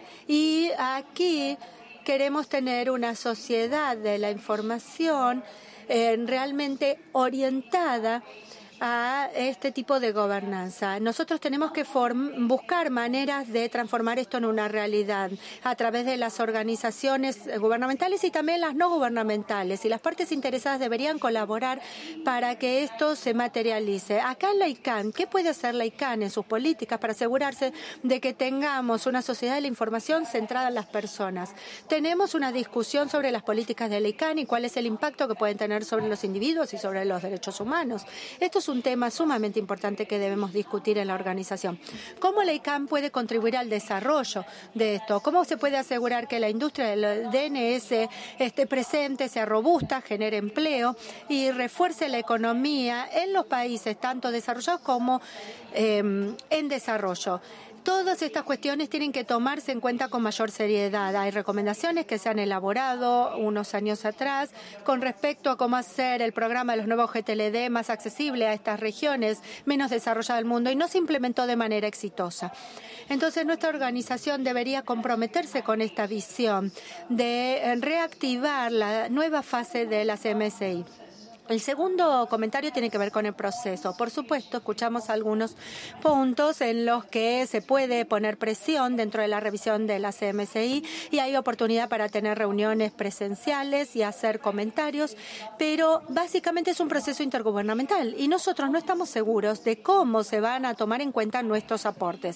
Y aquí queremos tener una sociedad de la información eh, realmente orientada a este tipo de gobernanza. Nosotros tenemos que buscar maneras de transformar esto en una realidad a través de las organizaciones gubernamentales y también las no gubernamentales. Y las partes interesadas deberían colaborar para que esto se materialice. Acá en la ICANN, ¿qué puede hacer la ICANN en sus políticas para asegurarse de que tengamos una sociedad de la información centrada en las personas? Tenemos una discusión sobre las políticas de la ICANN y cuál es el impacto que pueden tener sobre los individuos y sobre los derechos humanos. Esto es un tema sumamente importante que debemos discutir en la organización. ¿Cómo la ICANN puede contribuir al desarrollo de esto? ¿Cómo se puede asegurar que la industria del D N S esté presente, sea robusta, genere empleo y refuerce la economía en los países tanto desarrollados como eh, en desarrollo? Todas estas cuestiones tienen que tomarse en cuenta con mayor seriedad. Hay recomendaciones que se han elaborado unos años atrás con respecto a cómo hacer el programa de los nuevos G T L D más accesible a estas regiones menos desarrolladas del mundo y no se implementó de manera exitosa. Entonces, nuestra organización debería comprometerse con esta visión de reactivar la nueva fase de las M S I. El segundo comentario tiene que ver con el proceso. Por supuesto, escuchamos algunos puntos en los que se puede poner presión dentro de la revisión de las M S I y hay oportunidad para tener reuniones presenciales y hacer comentarios, pero básicamente es un proceso intergubernamental y nosotros no estamos seguros de cómo se van a tomar en cuenta nuestros aportes.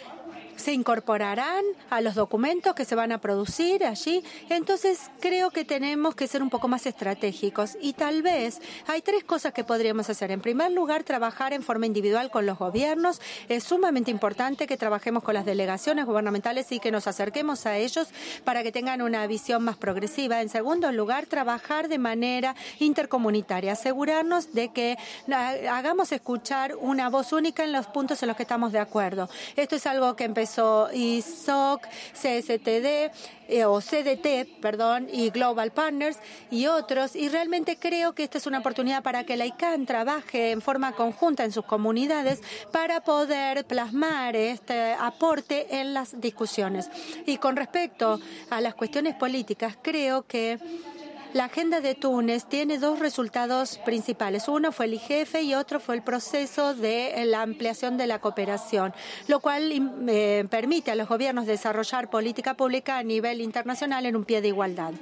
Se incorporarán a los documentos que se van a producir allí. Entonces, creo que tenemos que ser un poco más estratégicos y tal vez hay tres cosas que podríamos hacer. En primer lugar, trabajar en forma individual con los gobiernos. Es sumamente importante que trabajemos con las delegaciones gubernamentales y que nos acerquemos a ellos para que tengan una visión más progresiva. En segundo lugar, trabajar de manera intercomunitaria, asegurarnos de que hagamos escuchar una voz única en los puntos en los que estamos de acuerdo. Esto es algo que empezó I S O C, C S T D eh, o C D T, perdón, y Global Partners y otros. Y realmente creo que esta es una oportunidad para que la ICANN trabaje en forma conjunta en sus comunidades para poder plasmar este aporte en las discusiones. Y con respecto a las cuestiones políticas, creo que La agenda de Túnez tiene dos resultados principales. Uno fue el I G F y otro fue el proceso de la ampliación de la cooperación, lo cual eh, permite a los gobiernos desarrollar política pública a nivel internacional en un pie de igualdad.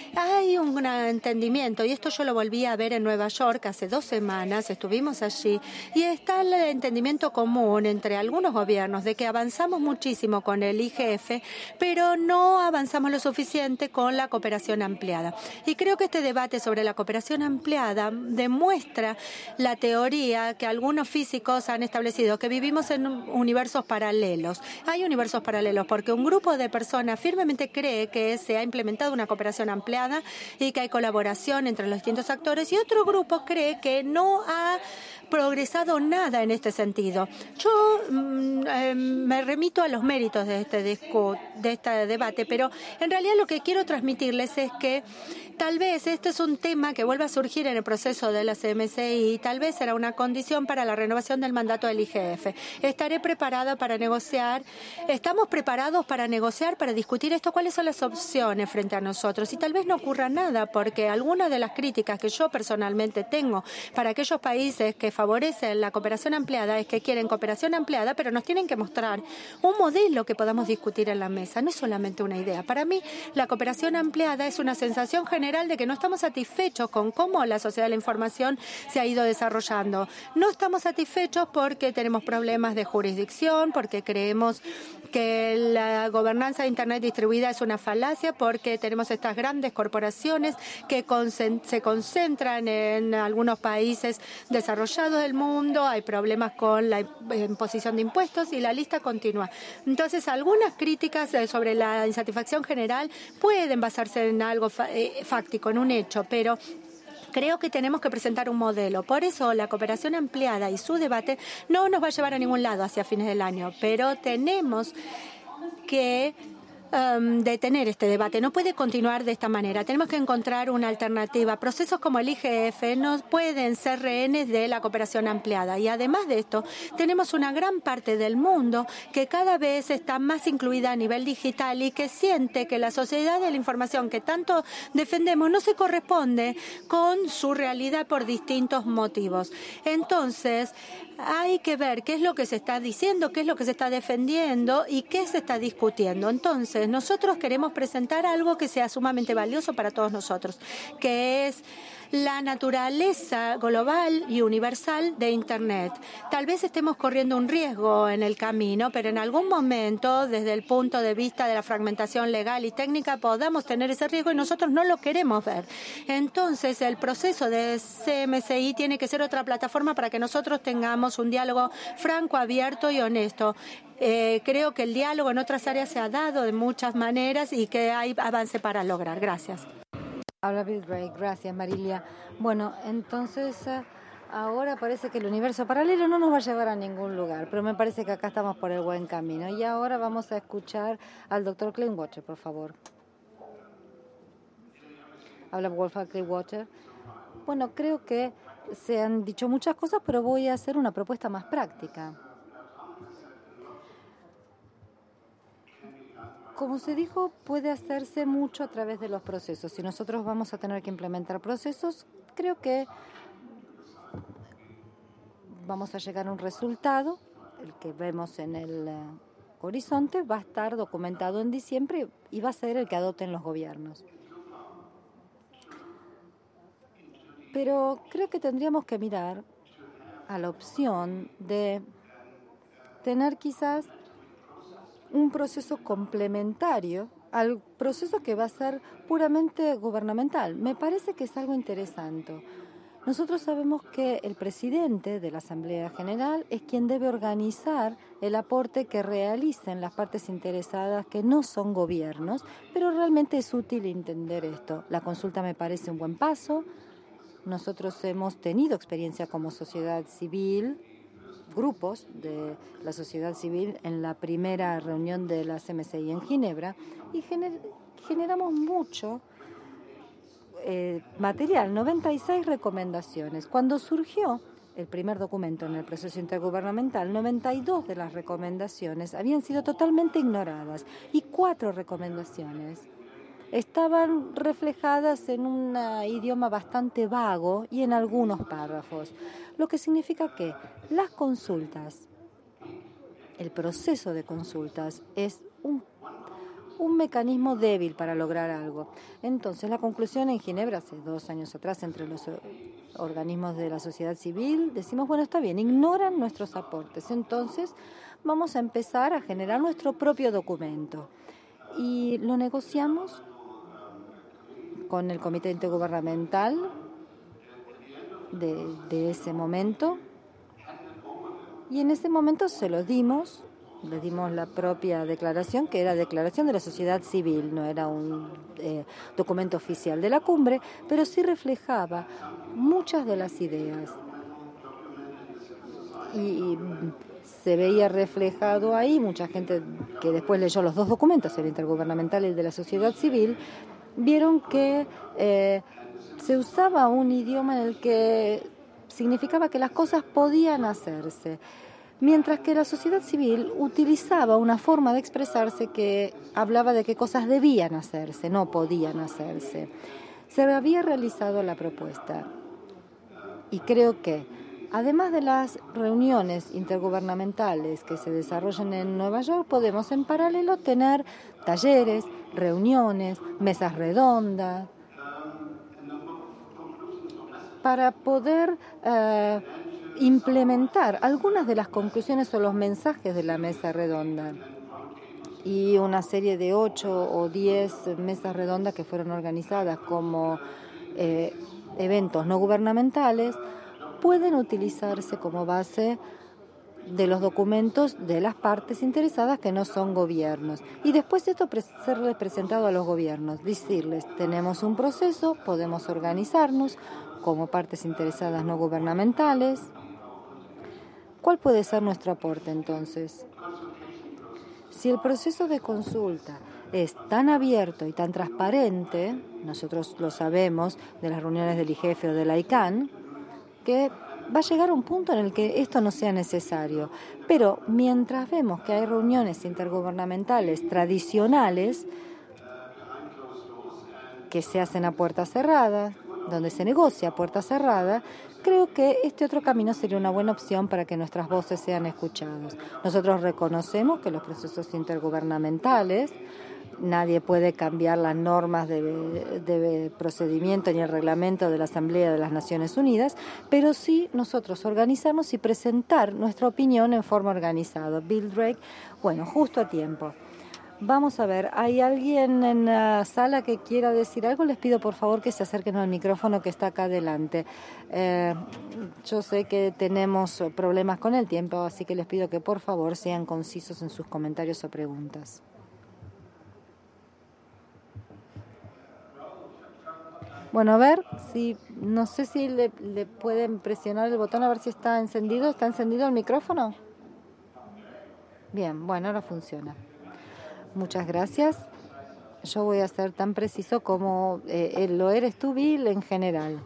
Hay un entendimiento, y esto yo lo volví a ver en Nueva York hace dos semanas, estuvimos allí, y está el entendimiento común entre algunos gobiernos de que avanzamos muchísimo con el I G F, pero no avanzamos lo suficiente con la cooperación ampliada. Y creo que este debate sobre la cooperación ampliada demuestra la teoría que algunos físicos han establecido, que vivimos en universos paralelos. Hay universos paralelos porque un grupo de personas firmemente cree que se ha implementado una cooperación ampliada y que hay colaboración entre los distintos actores, y otro grupo cree que no ha progresado nada en este sentido. Yo mm, eh, me remito a los méritos de este, discu de este debate, pero en realidad lo que quiero transmitirles es que tal vez este es un tema que vuelva a surgir en el proceso de la C M C I y tal vez será una condición para la renovación del mandato del I G F. Estaré preparada para negociar. ¿Estamos preparados para negociar, para discutir esto? ¿Cuáles son las opciones frente a nosotros? Y tal vez no ocurra nada, porque algunas de las críticas que yo personalmente tengo para aquellos países que favorecen la cooperación ampliada es que quieren cooperación ampliada, pero nos tienen que mostrar un modelo que podamos discutir en la mesa. No es solamente una idea. Para mí, la cooperación ampliada es una sensación general de que no estamos satisfechos con cómo la sociedad de la información se ha ido desarrollando. No estamos satisfechos porque tenemos problemas de jurisdicción, porque creemos que la gobernanza de Internet distribuida es una falacia, porque tenemos estas grandes corporaciones que se concentran en algunos países desarrollados del mundo, hay problemas con la imposición de impuestos y la lista continúa. Entonces, algunas críticas sobre la insatisfacción general pueden basarse en algo fáctico, en un hecho, pero creo que tenemos que presentar un modelo. Por eso la cooperación ampliada y su debate no nos va a llevar a ningún lado hacia fines del año, pero tenemos que Um, detener este debate. No puede continuar de esta manera. Tenemos que encontrar una alternativa. Procesos como el I G F no pueden ser rehenes de la cooperación ampliada. Y además de esto, tenemos una gran parte del mundo que cada vez está más incluida a nivel digital y que siente que la sociedad de la información que tanto defendemos no se corresponde con su realidad por distintos motivos. Entonces, hay que ver qué es lo que se está diciendo, qué es lo que se está defendiendo y qué se está discutiendo. Entonces, nosotros queremos presentar algo que sea sumamente valioso para todos nosotros, que es la naturaleza global y universal de Internet. Tal vez estemos corriendo un riesgo en el camino, pero en algún momento, desde el punto de vista de la fragmentación legal y técnica, podamos tener ese riesgo y nosotros no lo queremos ver. Entonces, el proceso de C M C I tiene que ser otra plataforma para que nosotros tengamos un diálogo franco, abierto y honesto. Eh, creo que el diálogo en otras áreas se ha dado de muchas maneras y que hay avance para lograr. Gracias. Habla Bill Gray. Gracias, Marilia. Bueno, entonces ahora parece que el universo paralelo no nos va a llevar a ningún lugar, pero me parece que acá estamos por el buen camino. Y ahora vamos a escuchar al doctor Kleinwater, por favor. Habla Wolfgang Kleinwater. Bueno, creo que se han dicho muchas cosas, pero voy a hacer una propuesta más práctica. Como se dijo, puede hacerse mucho a través de los procesos. Si nosotros vamos a tener que implementar procesos, creo que vamos a llegar a un resultado, el que vemos en el uh, horizonte, va a estar documentado en diciembre y va a ser el que adopten los gobiernos. Pero creo que tendríamos que mirar a la opción de tener quizás un proceso complementario al proceso que va a ser puramente gubernamental. Me parece que es algo interesante. Nosotros sabemos que el presidente de la Asamblea General es quien debe organizar el aporte que realicen las partes interesadas que no son gobiernos, pero realmente es útil entender esto. La consulta me parece un buen paso. Nosotros hemos tenido experiencia como sociedad civil, grupos de la sociedad civil en la primera reunión de la C M C I en Ginebra y gener, generamos mucho eh, material, noventa y seis recomendaciones. Cuando surgió el primer documento en el proceso intergubernamental, noventa y dos de las recomendaciones habían sido totalmente ignoradas y cuatro recomendaciones estaban reflejadas en un idioma bastante vago y en algunos párrafos, lo que significa que las consultas, el proceso de consultas es un, un mecanismo débil para lograr algo. Entonces, la conclusión en Ginebra, hace dos años atrás, entre los organismos de la sociedad civil, decimos, bueno, está bien, ignoran nuestros aportes, entonces vamos a empezar a generar nuestro propio documento. Y lo negociamos con el comité intergubernamental de, de ese momento, y en ese momento se lo dimos, le dimos la propia declaración, que era declaración de la sociedad civil, no era un eh, documento oficial de la cumbre, pero sí reflejaba muchas de las ideas. Y, y se veía reflejado ahí, mucha gente que después leyó los dos documentos, el intergubernamental y el de la sociedad civil, vieron que eh, se usaba un idioma en el que significaba que las cosas podían hacerse, mientras que la sociedad civil utilizaba una forma de expresarse que hablaba de que cosas debían hacerse, no podían hacerse. Se había realizado la propuesta y creo que, además de las reuniones intergubernamentales que se desarrollan en Nueva York, podemos en paralelo tener talleres, reuniones, mesas redondas, para poder eh, implementar algunas de las conclusiones o los mensajes de la mesa redonda. Y una serie de ocho o diez mesas redondas que fueron organizadas como eh, eventos no gubernamentales pueden utilizarse como base de los documentos de las partes interesadas que no son gobiernos. Y después esto pre- serles presentado a los gobiernos, decirles, tenemos un proceso, podemos organizarnos como partes interesadas no gubernamentales. ¿Cuál puede ser nuestro aporte entonces? Si el proceso de consulta es tan abierto y tan transparente, nosotros lo sabemos de las reuniones del I G F o de la I C A N, que va a llegar un punto en el que esto no sea necesario. Pero mientras vemos que hay reuniones intergubernamentales tradicionales que se hacen a puerta cerrada, donde se negocia a puerta cerrada, creo que este otro camino sería una buena opción para que nuestras voces sean escuchadas. Nosotros reconocemos que los procesos intergubernamentales, nadie puede cambiar las normas de, de procedimiento ni el reglamento de la Asamblea de las Naciones Unidas, pero sí nosotros organizarnos y presentar nuestra opinión en forma organizada. Bill Drake, bueno, justo a tiempo. Vamos a ver, ¿hay alguien en la sala que quiera decir algo? Les pido por favor que se acerquen al micrófono que está acá adelante. Eh, yo sé que tenemos problemas con el tiempo, así que les pido que por favor sean concisos en sus comentarios o preguntas. Bueno, a ver, si no sé si le, le pueden presionar el botón a ver si está encendido. ¿Está encendido el micrófono? Bien, bueno, ahora funciona. Muchas gracias. Yo voy a ser tan preciso como eh, lo eres tú, Bill, en general.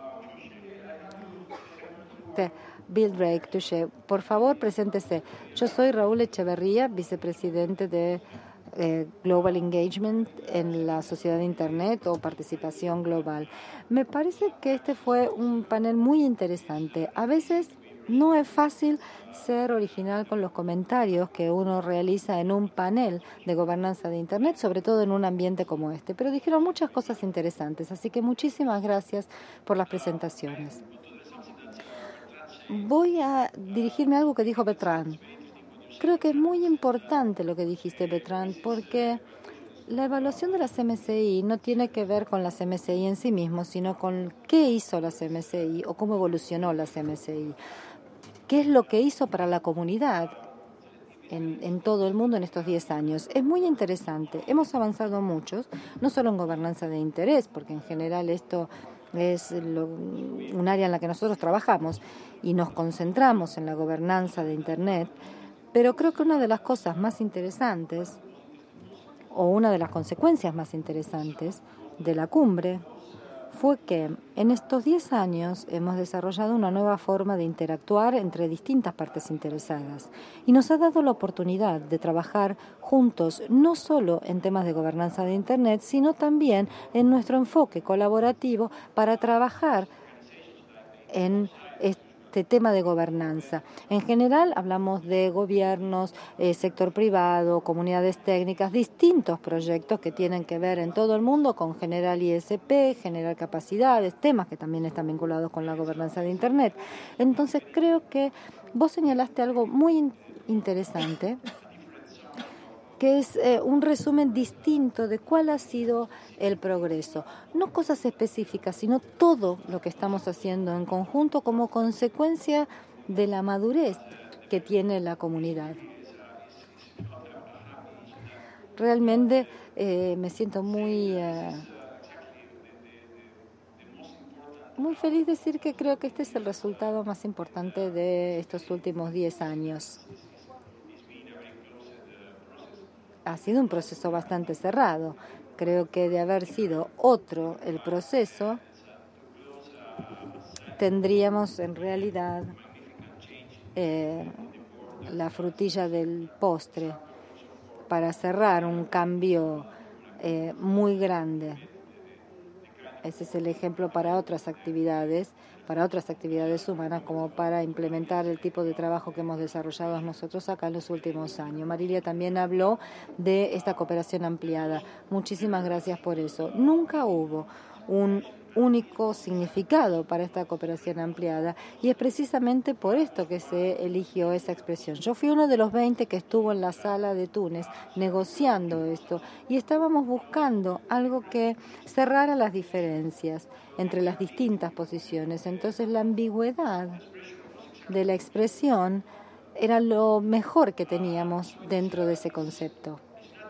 Te, Bill Drake, touché. Por favor, preséntese. Yo soy Raúl Echeverría, vicepresidente de eh, Global Engagement en la Sociedad de Internet o Participación Global. Me parece que este fue un panel muy interesante. A veces no es fácil ser original con los comentarios que uno realiza en un panel de gobernanza de Internet, sobre todo en un ambiente como este, pero dijeron muchas cosas interesantes, así que muchísimas gracias por las presentaciones. Voy a dirigirme a algo que dijo Bertrand. Creo que es muy importante lo que dijiste, Bertrand, porque la evaluación de las M S I no tiene que ver con las M S I en sí mismo, sino con qué hizo las M S I o cómo evolucionó las M S I. ¿Qué es lo que hizo para la comunidad en, en todo el mundo en estos diez años? Es muy interesante. Hemos avanzado muchos, no solo en gobernanza de interés, porque en general esto es lo, un área en la que nosotros trabajamos y nos concentramos en la gobernanza de Internet, pero creo que una de las cosas más interesantes o una de las consecuencias más interesantes de la cumbre fue que en estos diez años hemos desarrollado una nueva forma de interactuar entre distintas partes interesadas y nos ha dado la oportunidad de trabajar juntos no solo en temas de gobernanza de Internet, sino también en nuestro enfoque colaborativo para trabajar en este tema de gobernanza. En general hablamos de gobiernos, eh, sector privado, comunidades técnicas, distintos proyectos que tienen que ver en todo el mundo con generar I S P, generar capacidades, temas que también están vinculados con la gobernanza de Internet. Entonces creo que vos señalaste algo muy interesante, que es eh, un resumen distinto de cuál ha sido el progreso. No cosas específicas, sino todo lo que estamos haciendo en conjunto como consecuencia de la madurez que tiene la comunidad. Realmente eh, me siento muy, eh, muy feliz de decir que creo que este es el resultado más importante de estos últimos diez años. Ha sido un proceso bastante cerrado. Creo que de haber sido otro el proceso, tendríamos en realidad eh, la frutilla del postre para cerrar un cambio eh, muy grande. Ese es el ejemplo para otras actividades, para otras actividades humanas, como para implementar el tipo de trabajo que hemos desarrollado nosotros acá en los últimos años. Marilia también habló de esta cooperación ampliada. Muchísimas gracias por eso. Nunca hubo un único significado para esta cooperación ampliada y es precisamente por esto que se eligió esa expresión. Yo fui uno de los veinte que estuvo en la sala de Túnez negociando esto y estábamos buscando algo que cerrara las diferencias entre las distintas posiciones. Entonces la ambigüedad de la expresión era lo mejor que teníamos dentro de ese concepto.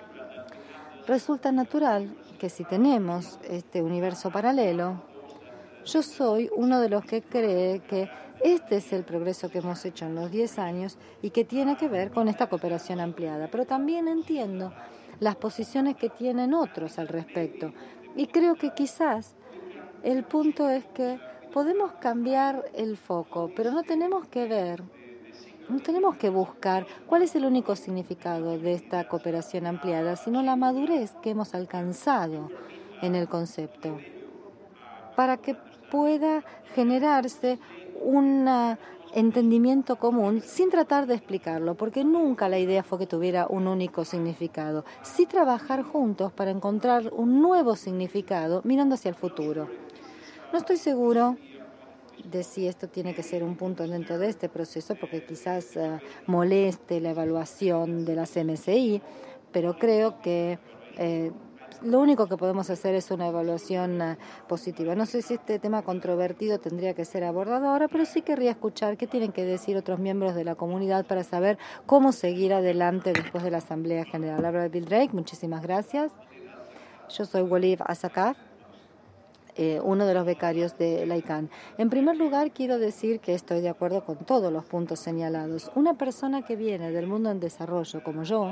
Resulta natural que si tenemos este universo paralelo, yo soy uno de los que cree que este es el progreso que hemos hecho en los diez años y que tiene que ver con esta cooperación ampliada. Pero también entiendo las posiciones que tienen otros al respecto. Y creo que quizás el punto es que podemos cambiar el foco, pero no tenemos que ver, no tenemos que buscar cuál es el único significado de esta cooperación ampliada, sino la madurez que hemos alcanzado en el concepto, para que pueda generarse un entendimiento común sin tratar de explicarlo, porque nunca la idea fue que tuviera un único significado, sí trabajar juntos para encontrar un nuevo significado mirando hacia el futuro. No estoy seguro de si esto tiene que ser un punto dentro de este proceso, porque quizás uh, moleste la evaluación de las M S I, pero creo que eh, lo único que podemos hacer es una evaluación uh, positiva. No sé si este tema controvertido tendría que ser abordado ahora, pero sí querría escuchar qué tienen que decir otros miembros de la comunidad para saber cómo seguir adelante después de la Asamblea General. Habla de Bill Drake, muchísimas gracias. Yo soy Walid Asakaf. Eh, uno de los becarios de la I C A N. En primer lugar, quiero decir que estoy de acuerdo con todos los puntos señalados. Una persona que viene del mundo en desarrollo, como yo,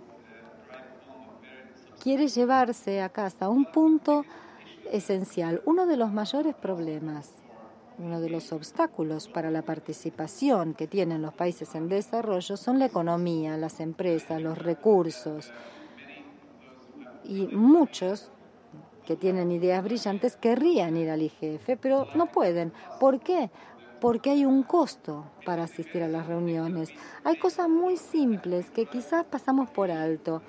quiere llevarse a casa un punto esencial. Uno de los mayores problemas, uno de los obstáculos para la participación que tienen los países en desarrollo son la economía, las empresas, los recursos. Y muchos que tienen ideas brillantes querrían ir al I G F, pero no pueden. ¿Por qué? Porque hay un costo para asistir a las reuniones. Hay cosas muy simples que quizás pasamos por alto.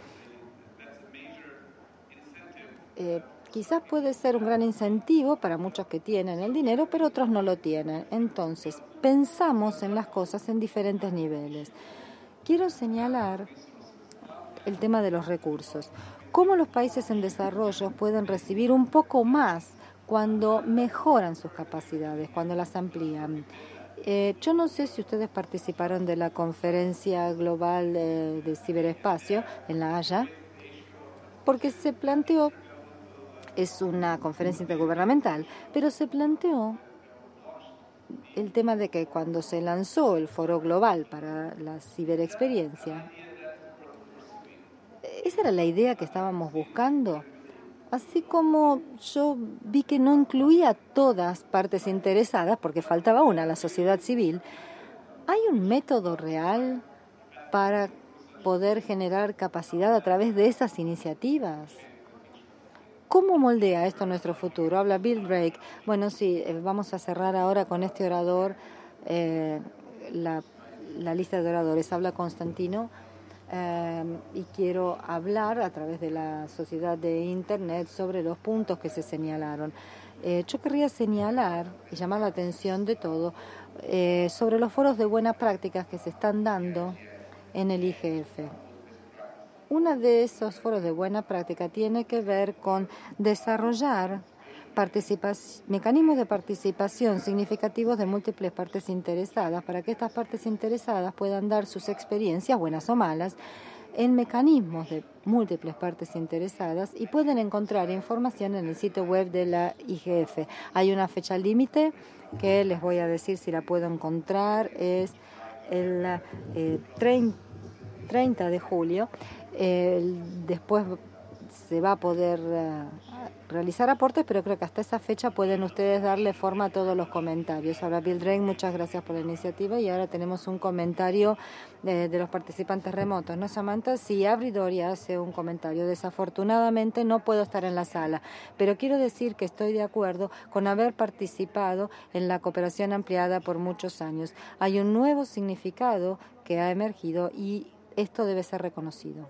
Eh, quizás puede ser un gran incentivo para muchos que tienen el dinero, pero otros no lo tienen. Entonces, pensamos en las cosas en diferentes niveles. Quiero señalar el tema de los recursos. ¿Cómo los países en desarrollo pueden recibir un poco más cuando mejoran sus capacidades, cuando las amplían? Eh, yo no sé si ustedes participaron de la conferencia global de, de ciberespacio en La Haya, porque se planteó, es una conferencia intergubernamental, pero se planteó el tema de que cuando se lanzó el foro global para la ciberexperiencia, ¿esa era la idea que estábamos buscando? así como yo vi que no incluía a todas partes interesadas, porque faltaba una, la sociedad civil, ¿hay un método real para poder generar capacidad a través de esas iniciativas? ¿Cómo moldea esto nuestro futuro? Habla Bill Drake. Bueno, sí, eh, vamos a cerrar ahora con este orador eh, la, la lista de oradores. Habla Constantino eh, y quiero hablar a través de la sociedad de Internet sobre los puntos que se señalaron. Eh, yo querría señalar y llamar la atención de todo eh, sobre los foros de buenas prácticas que se están dando en el I G F. Uno de esos foros de buena práctica tiene que ver con desarrollar mecanismos de participación significativos de múltiples partes interesadas para que estas partes interesadas puedan dar sus experiencias, buenas o malas, en mecanismos de múltiples partes interesadas y pueden encontrar información en el sitio web de la I G F. Hay una fecha límite que les voy a decir si la puedo encontrar, es el eh, treinta de julio. Eh, después se va a poder uh, realizar aportes, pero creo que hasta esa fecha pueden ustedes darle forma a todos los comentarios. Ahora, Bill Drake, muchas gracias por la iniciativa, y ahora tenemos un comentario de, de los participantes remotos, ¿no, Samantha? Sí, Abri Doria hace un comentario. Desafortunadamente no puedo estar en la sala, pero quiero decir que estoy de acuerdo con haber participado en la cooperación ampliada por muchos años. Hay un nuevo significado que ha emergido y esto debe ser reconocido.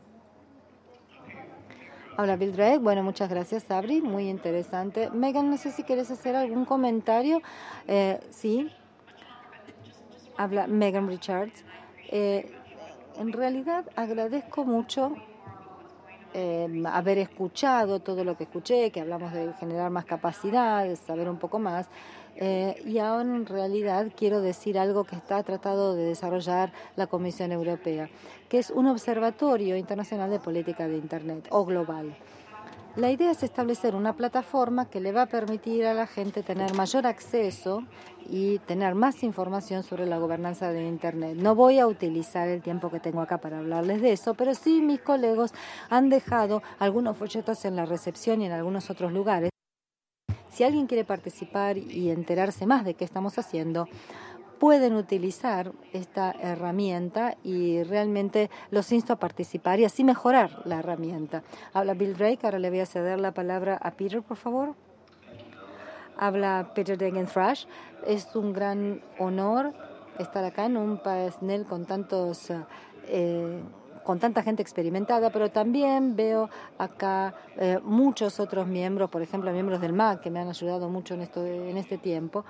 Habla Bill Drake. Bueno, muchas gracias, Abri. Muy interesante. Megan, no sé si quieres hacer algún comentario. Eh, sí. Habla Megan Richards. Eh, en realidad agradezco mucho eh, haber escuchado todo lo que escuché, que hablamos de generar más capacidad, de saber un poco más. Eh, y ahora en realidad quiero decir algo que está tratando de desarrollar la Comisión Europea, que es un observatorio internacional de política de Internet o global. La idea es establecer una plataforma que le va a permitir a la gente tener mayor acceso y tener más información sobre la gobernanza de Internet. No voy a utilizar el tiempo que tengo acá para hablarles de eso, pero sí mis colegas han dejado algunos folletos en la recepción y en algunos otros lugares. Si alguien quiere participar y enterarse más de qué estamos haciendo, pueden utilizar esta herramienta y realmente los insto a participar y así mejorar la herramienta. Habla Bill Drake, ahora le voy a ceder la palabra a Peter, por favor. Habla Peter Degenthrash. Es un gran honor estar acá en un panel con tantos... Eh, con tanta gente experimentada, pero también veo acá eh, muchos otros miembros, por ejemplo, miembros del M A C, que me han ayudado mucho en, esto, en este tiempo.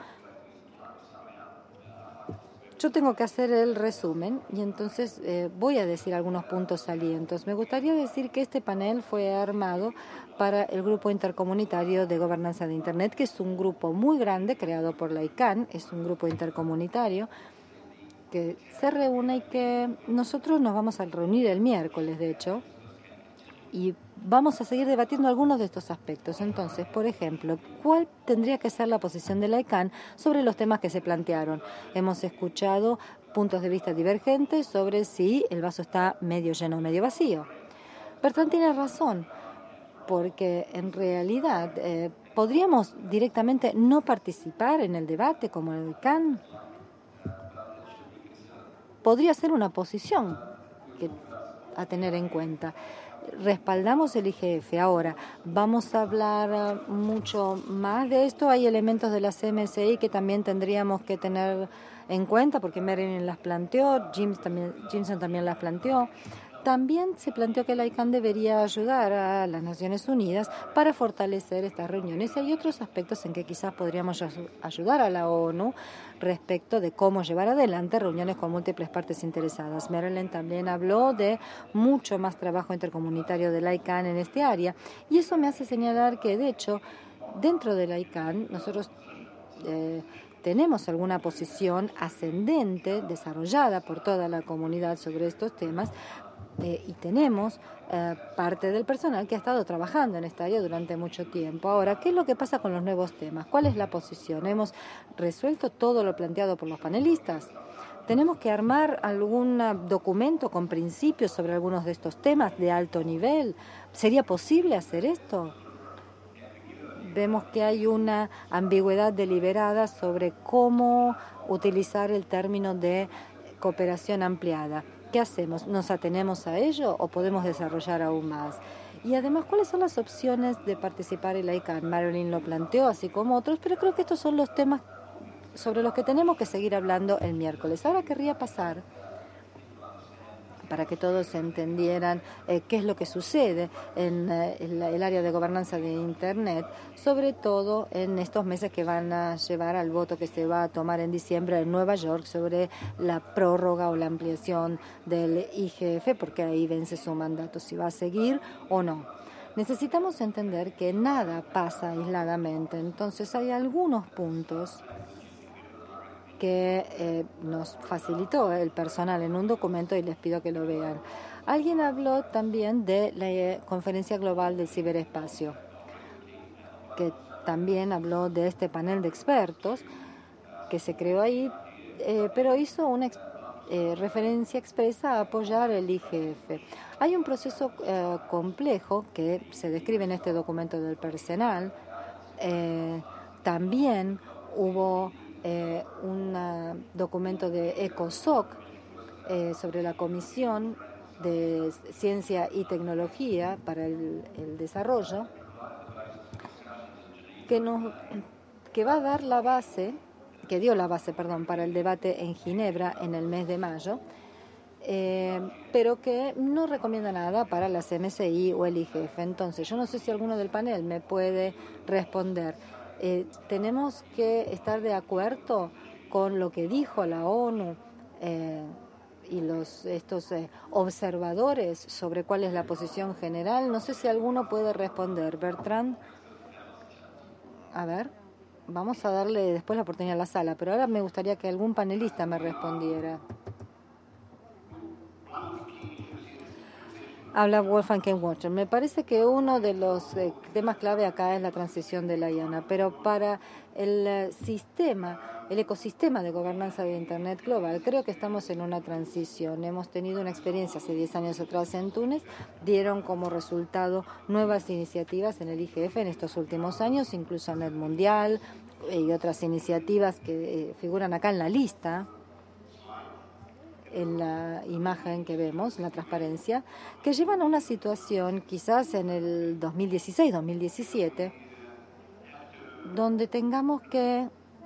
Yo tengo que hacer el resumen y entonces eh, voy a decir algunos puntos salientes. Me gustaría decir que este panel fue armado para el Grupo Intercomunitario de Gobernanza de Internet, que es un grupo muy grande creado por la I C A N, es un grupo intercomunitario que se reúne y que nosotros nos vamos a reunir el miércoles, de hecho, y vamos a seguir debatiendo algunos de estos aspectos. Entonces, por ejemplo, ¿cuál tendría que ser la posición de la I C A N sobre los temas que se plantearon? Hemos escuchado puntos de vista divergentes sobre si el vaso está medio lleno o medio vacío. Bertrand tiene razón, porque en realidad eh, podríamos directamente no participar en el debate como el I C A N. Podría ser una posición que, a tener en cuenta. Respaldamos el I G F. Ahora, vamos a hablar mucho más de esto. Hay elementos de la C M S I que también tendríamos que tener en cuenta, porque Marilyn las planteó, James también, Jimson también las planteó. También se planteó que la I C A N debería ayudar a las Naciones Unidas para fortalecer estas reuniones. Y hay otros aspectos en que quizás podríamos ayudar a la ONU respecto de cómo llevar adelante reuniones con múltiples partes interesadas. Marilyn también habló de mucho más trabajo intercomunitario de la I C A N en este área. Y eso me hace señalar que, de hecho, dentro de la I C A N nosotros... Eh, tenemos alguna posición ascendente desarrollada por toda la comunidad sobre estos temas eh, y tenemos eh, parte del personal que ha estado trabajando en esta área durante mucho tiempo. Ahora, ¿qué es lo que pasa con los nuevos temas? ¿Cuál es la posición? ¿Hemos resuelto todo lo planteado por los panelistas? ¿Tenemos que armar algún documento con principios sobre algunos de estos temas de alto nivel? ¿Sería posible hacer esto? vemos que hay una ambigüedad deliberada sobre cómo utilizar el término de cooperación ampliada. ¿Qué hacemos? ¿Nos atenemos a ello o podemos desarrollar aún más? Y además, ¿cuáles son las opciones de participar en la I C A N? Marilyn lo planteó, así como otros, pero creo que estos son los temas sobre los que tenemos que seguir hablando el miércoles. Ahora querría pasar, para que todos entendieran eh, qué es lo que sucede en, eh, en la, el área de gobernanza de Internet, sobre todo en estos meses que van a llevar al voto que se va a tomar en diciembre en Nueva York sobre la prórroga o la ampliación del I G F, porque ahí vence su mandato, si va a seguir o no. Necesitamos entender que nada pasa aisladamente, entonces hay algunos puntos que eh, nos facilitó el personal en un documento y les pido que lo vean. Alguien habló también de la eh, Conferencia Global del Ciberespacio, que también habló de este panel de expertos que se creó ahí, eh, pero hizo una eh, referencia expresa a apoyar el I G F. Hay un proceso eh, complejo que se describe en este documento del personal. Eh, también hubo Eh, un uh, documento de ECOSOC eh, sobre la Comisión de Ciencia y Tecnología para el, el Desarrollo, que, nos, que va a dar la base, que dio la base, perdón, para el debate en Ginebra en el mes de mayo, eh, pero que no recomienda nada para las M S I o el I G F. Entonces, yo no sé si alguno del panel me puede responder. Eh, tenemos que estar de acuerdo con lo que dijo la ONU eh, y los estos eh, observadores sobre cuál es la posición general. No sé si alguno puede responder. Bertrand, a ver, vamos a darle después la oportunidad a la sala, pero ahora me gustaría que algún panelista me respondiera. Habla Wolfgang Kempwachter. Me parece que uno de los eh, temas clave acá es la transición de la I A N A, pero para el eh, sistema, el ecosistema de gobernanza de Internet global, creo que estamos en una transición. Hemos tenido una experiencia hace diez años atrás en Túnez, dieron como resultado nuevas iniciativas en el I G F en estos últimos años, incluso Net Mundial eh, y otras iniciativas que eh, figuran acá en la lista, en la imagen que vemos, la transparencia, que llevan a una situación quizás en el dos mil dieciséis, dos mil diecisiete, donde tengamos que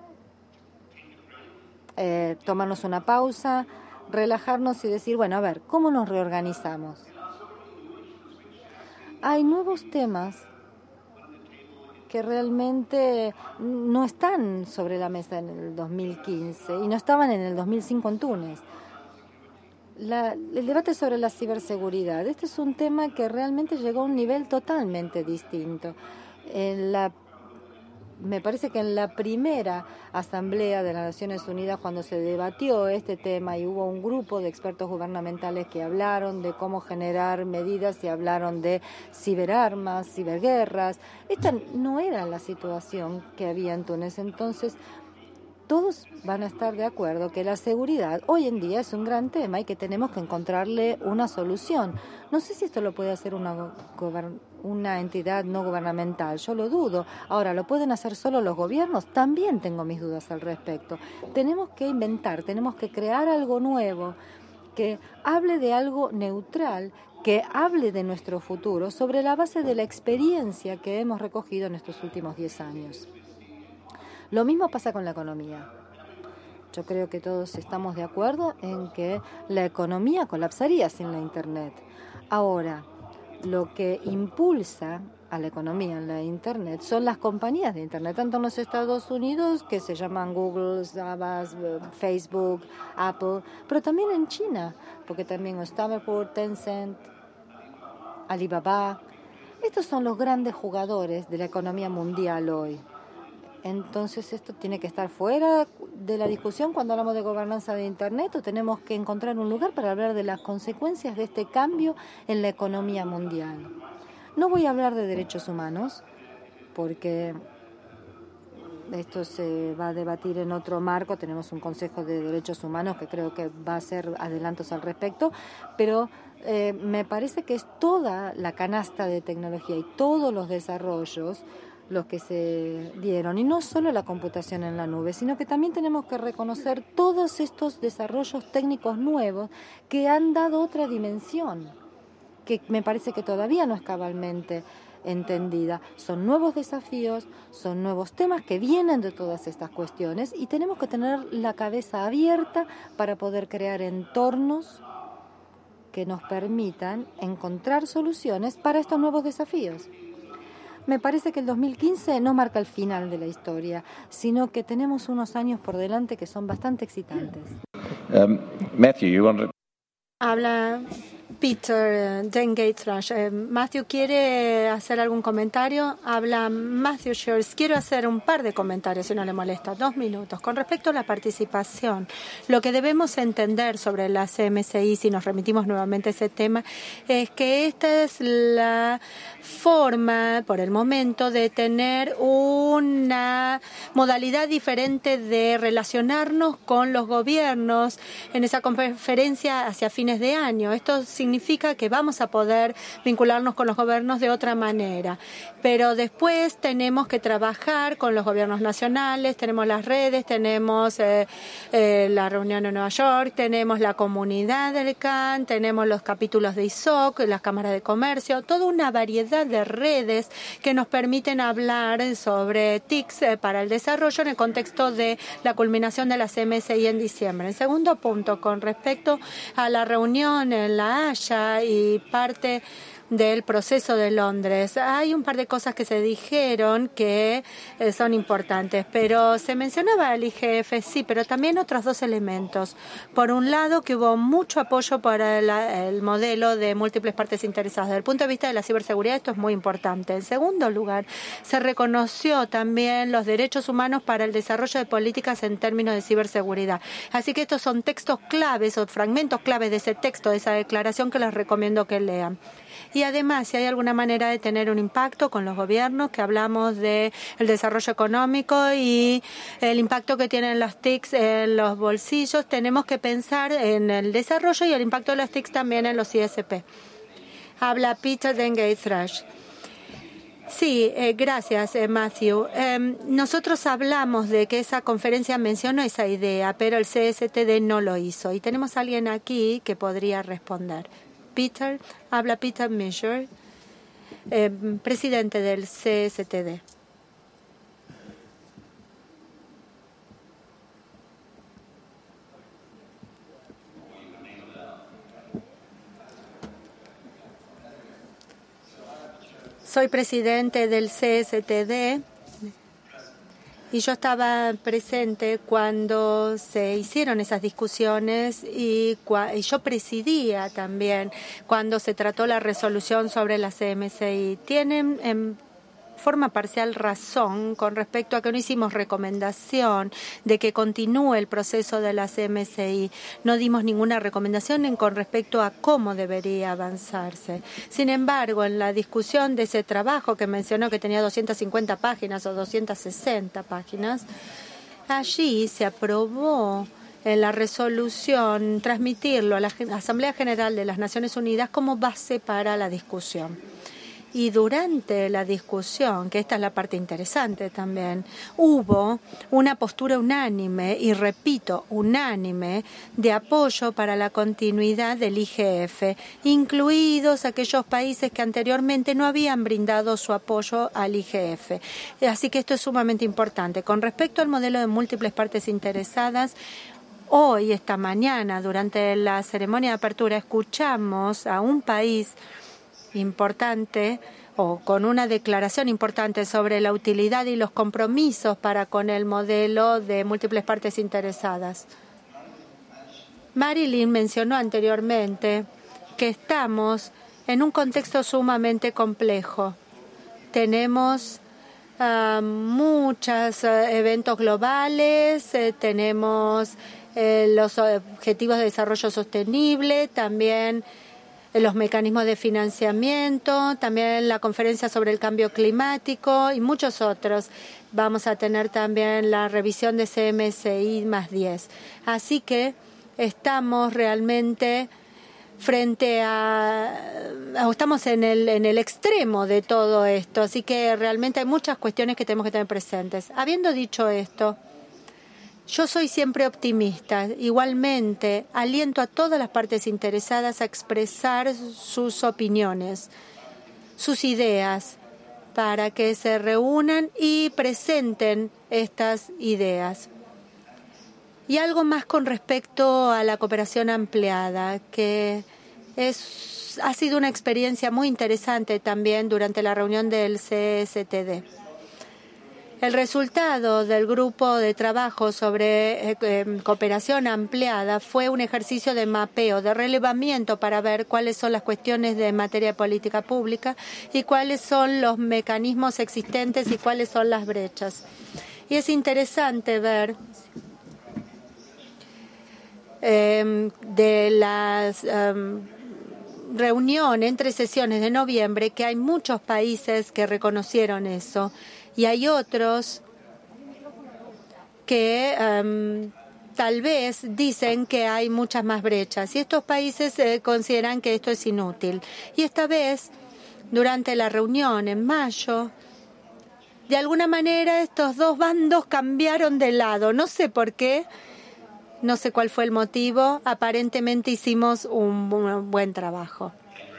eh, tomarnos una pausa, relajarnos y decir, bueno, a ver, ¿cómo nos reorganizamos? Hay nuevos temas que realmente no están sobre la mesa en el dos mil quince y no estaban en el dos mil cinco en Túnez. La, el debate sobre la ciberseguridad, este es un tema que realmente llegó a un nivel totalmente distinto. En la, me parece que en la primera asamblea de las Naciones Unidas, cuando se debatió este tema y hubo un grupo de expertos gubernamentales que hablaron de cómo generar medidas y hablaron de ciberarmas, ciberguerras, esta no era la situación que había en Túnez. Entonces, todos van a estar de acuerdo que la seguridad hoy en día es un gran tema y que tenemos que encontrarle una solución. No sé si esto lo puede hacer una, una entidad no gubernamental, yo lo dudo. Ahora, ¿lo pueden hacer solo los gobiernos? También tengo mis dudas al respecto. Tenemos que inventar, tenemos que crear algo nuevo que hable de algo neutral, que hable de nuestro futuro sobre la base de la experiencia que hemos recogido en estos últimos diez años. Lo mismo pasa con la economía. Yo creo que todos estamos de acuerdo en que la economía colapsaría sin la Internet. Ahora, lo que impulsa a la economía en la Internet son las compañías de Internet, tanto en los Estados Unidos, que se llaman Google, Avast, Facebook, Apple, pero también en China, porque también Starbucks, Tencent, Alibaba. Estos son los grandes jugadores de la economía mundial hoy. Entonces, ¿esto tiene que estar fuera de la discusión cuando hablamos de gobernanza de Internet o tenemos que encontrar un lugar para hablar de las consecuencias de este cambio en la economía mundial? No voy a hablar de derechos humanos porque esto se va a debatir en otro marco. Tenemos un Consejo de Derechos Humanos que creo que va a hacer adelantos al respecto, pero eh, me parece que es toda la canasta de tecnología y todos los desarrollos los que se dieron, y no solo la computación en la nube, sino que también tenemos que reconocer todos estos desarrollos técnicos nuevos que han dado otra dimensión, que me parece que todavía no es cabalmente entendida. Son nuevos desafíos, son nuevos temas que vienen de todas estas cuestiones, y tenemos que tener la cabeza abierta para poder crear entornos que nos permitan encontrar soluciones para estos nuevos desafíos. Me parece que el dos mil quince no marca el final de la historia, sino que tenemos unos años por delante que son bastante excitantes. Um, Matthew, you want to... Habla Peter uh, Dengate Thrush. Eh, Matthew, ¿quiere hacer algún comentario? Habla Matthew Shears. Quiero hacer un par de comentarios, si no le molesta. Dos minutos. Con respecto a la participación, lo que debemos entender sobre la C M C I, si nos remitimos nuevamente a ese tema, es que esta es la forma, por el momento, de tener una modalidad diferente de relacionarnos con los gobiernos en esa conferencia hacia fines de año. Esto significa que vamos a poder vincularnos con los gobiernos de otra manera. Pero después tenemos que trabajar con los gobiernos nacionales, tenemos las redes, tenemos eh, eh, la reunión en Nueva York, tenemos la comunidad del C A N, tenemos los capítulos de I S O C, las cámaras de comercio, toda una variedad de redes que nos permiten hablar sobre T I C para el desarrollo en el contexto de la culminación de la C M S I en diciembre. En segundo punto, con respecto a la reunión en La Haya y parte del proceso de Londres. Hay un par de cosas que se dijeron que eh, son importantes, pero se mencionaba el I G F, sí, pero también otros dos elementos. Por un lado, que hubo mucho apoyo para el, el modelo de múltiples partes interesadas. Desde el punto de vista de la ciberseguridad, esto es muy importante. En segundo lugar, se reconoció también los derechos humanos para el desarrollo de políticas en términos de ciberseguridad. Así que estos son textos claves o fragmentos claves de ese texto, de esa declaración, que les recomiendo que lean. Y además, si hay alguna manera de tener un impacto con los gobiernos, que hablamos del desarrollo económico y el impacto que tienen las T I C en los bolsillos, tenemos que pensar en el desarrollo y el impacto de las T I C también en los I S P. Habla Peter Dengate Thrush. Sí, eh, gracias, eh, Matthew. Eh, nosotros hablamos de que esa conferencia mencionó esa idea, pero el C S T D no lo hizo. Y tenemos a alguien aquí que podría responder. Peter, habla Peter Misher, eh, presidente del C S T D. Soy presidente del C S T D y yo estaba presente cuando se hicieron esas discusiones y, y yo presidía también cuando se trató la resolución sobre la C M C I. Tienen en forma parcial razón con respecto a que no hicimos recomendación de que continúe el proceso de la C M C I. No dimos ninguna recomendación en con respecto a cómo debería avanzarse. Sin embargo, en la discusión de ese trabajo que mencionó que tenía doscientas cincuenta páginas o doscientas sesenta páginas, allí se aprobó en la resolución transmitirlo a la Asamblea General de las Naciones Unidas como base para la discusión. Y durante la discusión, que esta es la parte interesante también, hubo una postura unánime, y repito, unánime, de apoyo para la continuidad del I G F, incluidos aquellos países que anteriormente no habían brindado su apoyo al I G F. Así que esto es sumamente importante. Con respecto al modelo de múltiples partes interesadas, hoy, esta mañana, durante la ceremonia de apertura, escuchamos a un país importante o con una declaración importante sobre la utilidad y los compromisos para con el modelo de múltiples partes interesadas. Marilyn mencionó anteriormente que estamos en un contexto sumamente complejo. Tenemos uh, muchos uh, eventos globales, eh, tenemos eh, los objetivos de desarrollo sostenible, también los mecanismos de financiamiento, también la conferencia sobre el cambio climático y muchos otros. Vamos a tener también la revisión de C M S I más diez. Así que estamos realmente frente a, a estamos en el, en el extremo de todo esto, así que realmente hay muchas cuestiones que tenemos que tener presentes. Habiendo dicho esto, yo soy siempre optimista. Igualmente, aliento a todas las partes interesadas a expresar sus opiniones, sus ideas, para que se reúnan y presenten estas ideas. Y algo más con respecto a la cooperación ampliada, que es, ha sido una experiencia muy interesante también durante la reunión del C S T D. El resultado del grupo de trabajo sobre eh, eh, cooperación ampliada fue un ejercicio de mapeo, de relevamiento para ver cuáles son las cuestiones de materia de política pública y cuáles son los mecanismos existentes y cuáles son las brechas. Y es interesante ver eh, de las eh, reuniones entre sesiones de noviembre que hay muchos países que reconocieron eso. Y hay otros que um, tal vez dicen que hay muchas más brechas. Y estos países eh, consideran que esto es inútil. Y esta vez, durante la reunión en mayo, de alguna manera estos dos bandos cambiaron de lado. No sé por qué, no sé cuál fue el motivo. Aparentemente hicimos un, un buen trabajo.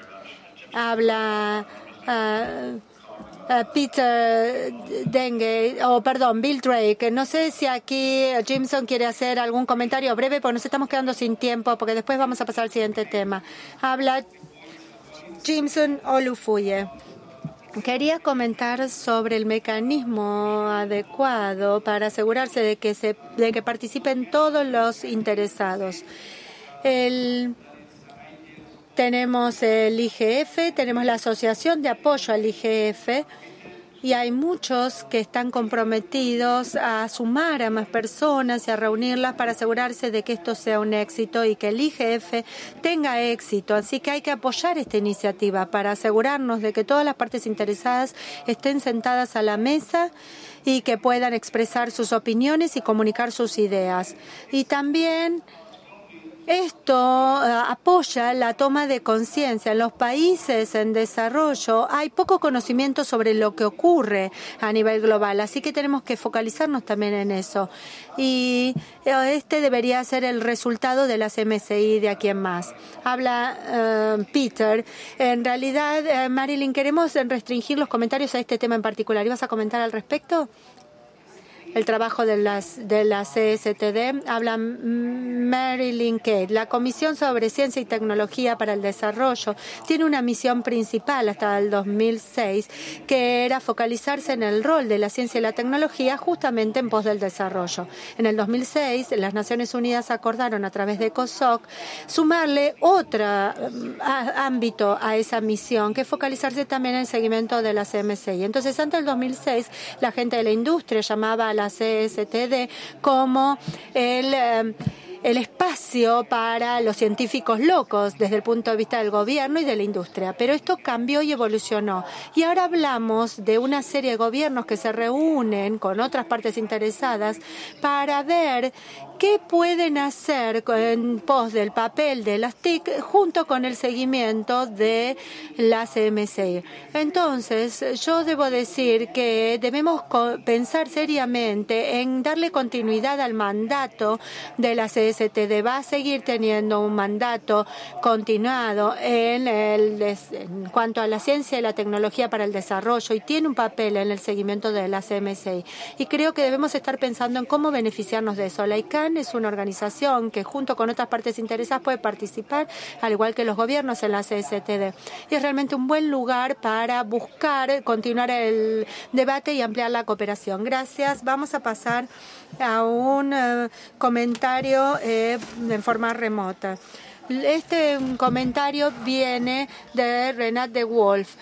Habla... Uh, Uh, Peter Dengue, o oh, perdón, Bill Drake. No sé si aquí Jimson quiere hacer algún comentario breve, porque nos estamos quedando sin tiempo, porque después vamos a pasar al siguiente tema. Habla Jimson Olufuye. Quería comentar sobre el mecanismo adecuado para asegurarse de que, se, de que participen todos los interesados. El... Tenemos el I G F, tenemos la Asociación de Apoyo al I G F y hay muchos que están comprometidos a sumar a más personas y a reunirlas para asegurarse de que esto sea un éxito y que el I G F tenga éxito. Así que hay que apoyar esta iniciativa para asegurarnos de que todas las partes interesadas estén sentadas a la mesa y que puedan expresar sus opiniones y comunicar sus ideas. Y también esto uh, apoya la toma de conciencia. En los países en desarrollo hay poco conocimiento sobre lo que ocurre a nivel global, así que tenemos que focalizarnos también en eso. Y este debería ser el resultado de las M S I de aquí en más. Habla uh, Peter. En realidad, uh, Marilyn, queremos restringir los comentarios a este tema en particular. ¿Ibas a comentar al respecto? El trabajo de, las, de la C S T D, habla Marilyn Kate. La Comisión sobre Ciencia y Tecnología para el Desarrollo tiene una misión principal hasta el dos mil seis, que era focalizarse en el rol de la ciencia y la tecnología justamente en pos del desarrollo. En el dos mil seis, las Naciones Unidas acordaron a través de COSOC sumarle otro ámbito a esa misión, que es focalizarse también en el seguimiento de las M S I. Entonces, antes del dos mil seis, la gente de la industria llamaba a la C S T D como el, eh, el espacio para los científicos locos desde el punto de vista del gobierno y de la industria. Pero esto cambió y evolucionó. Y ahora hablamos de una serie de gobiernos que se reúnen con otras partes interesadas para ver qué pueden hacer en pos del papel de las T I C junto con el seguimiento de las M S I. Entonces, yo debo decir que debemos pensar seriamente en darle continuidad al mandato de la C S T D. Va a seguir teniendo un mandato continuado en, el, en cuanto a la ciencia y la tecnología para el desarrollo y tiene un papel en el seguimiento de las M S I. Y creo que debemos estar pensando en cómo beneficiarnos de eso. La I C A N es una organización que junto con otras partes interesadas puede participar, al igual que los gobiernos en la C S T D. Y es realmente un buen lugar para buscar, continuar el debate y ampliar la cooperación. Gracias. Vamos a pasar a un uh, comentario eh, en forma remota. Este comentario viene de Renate de Wolf.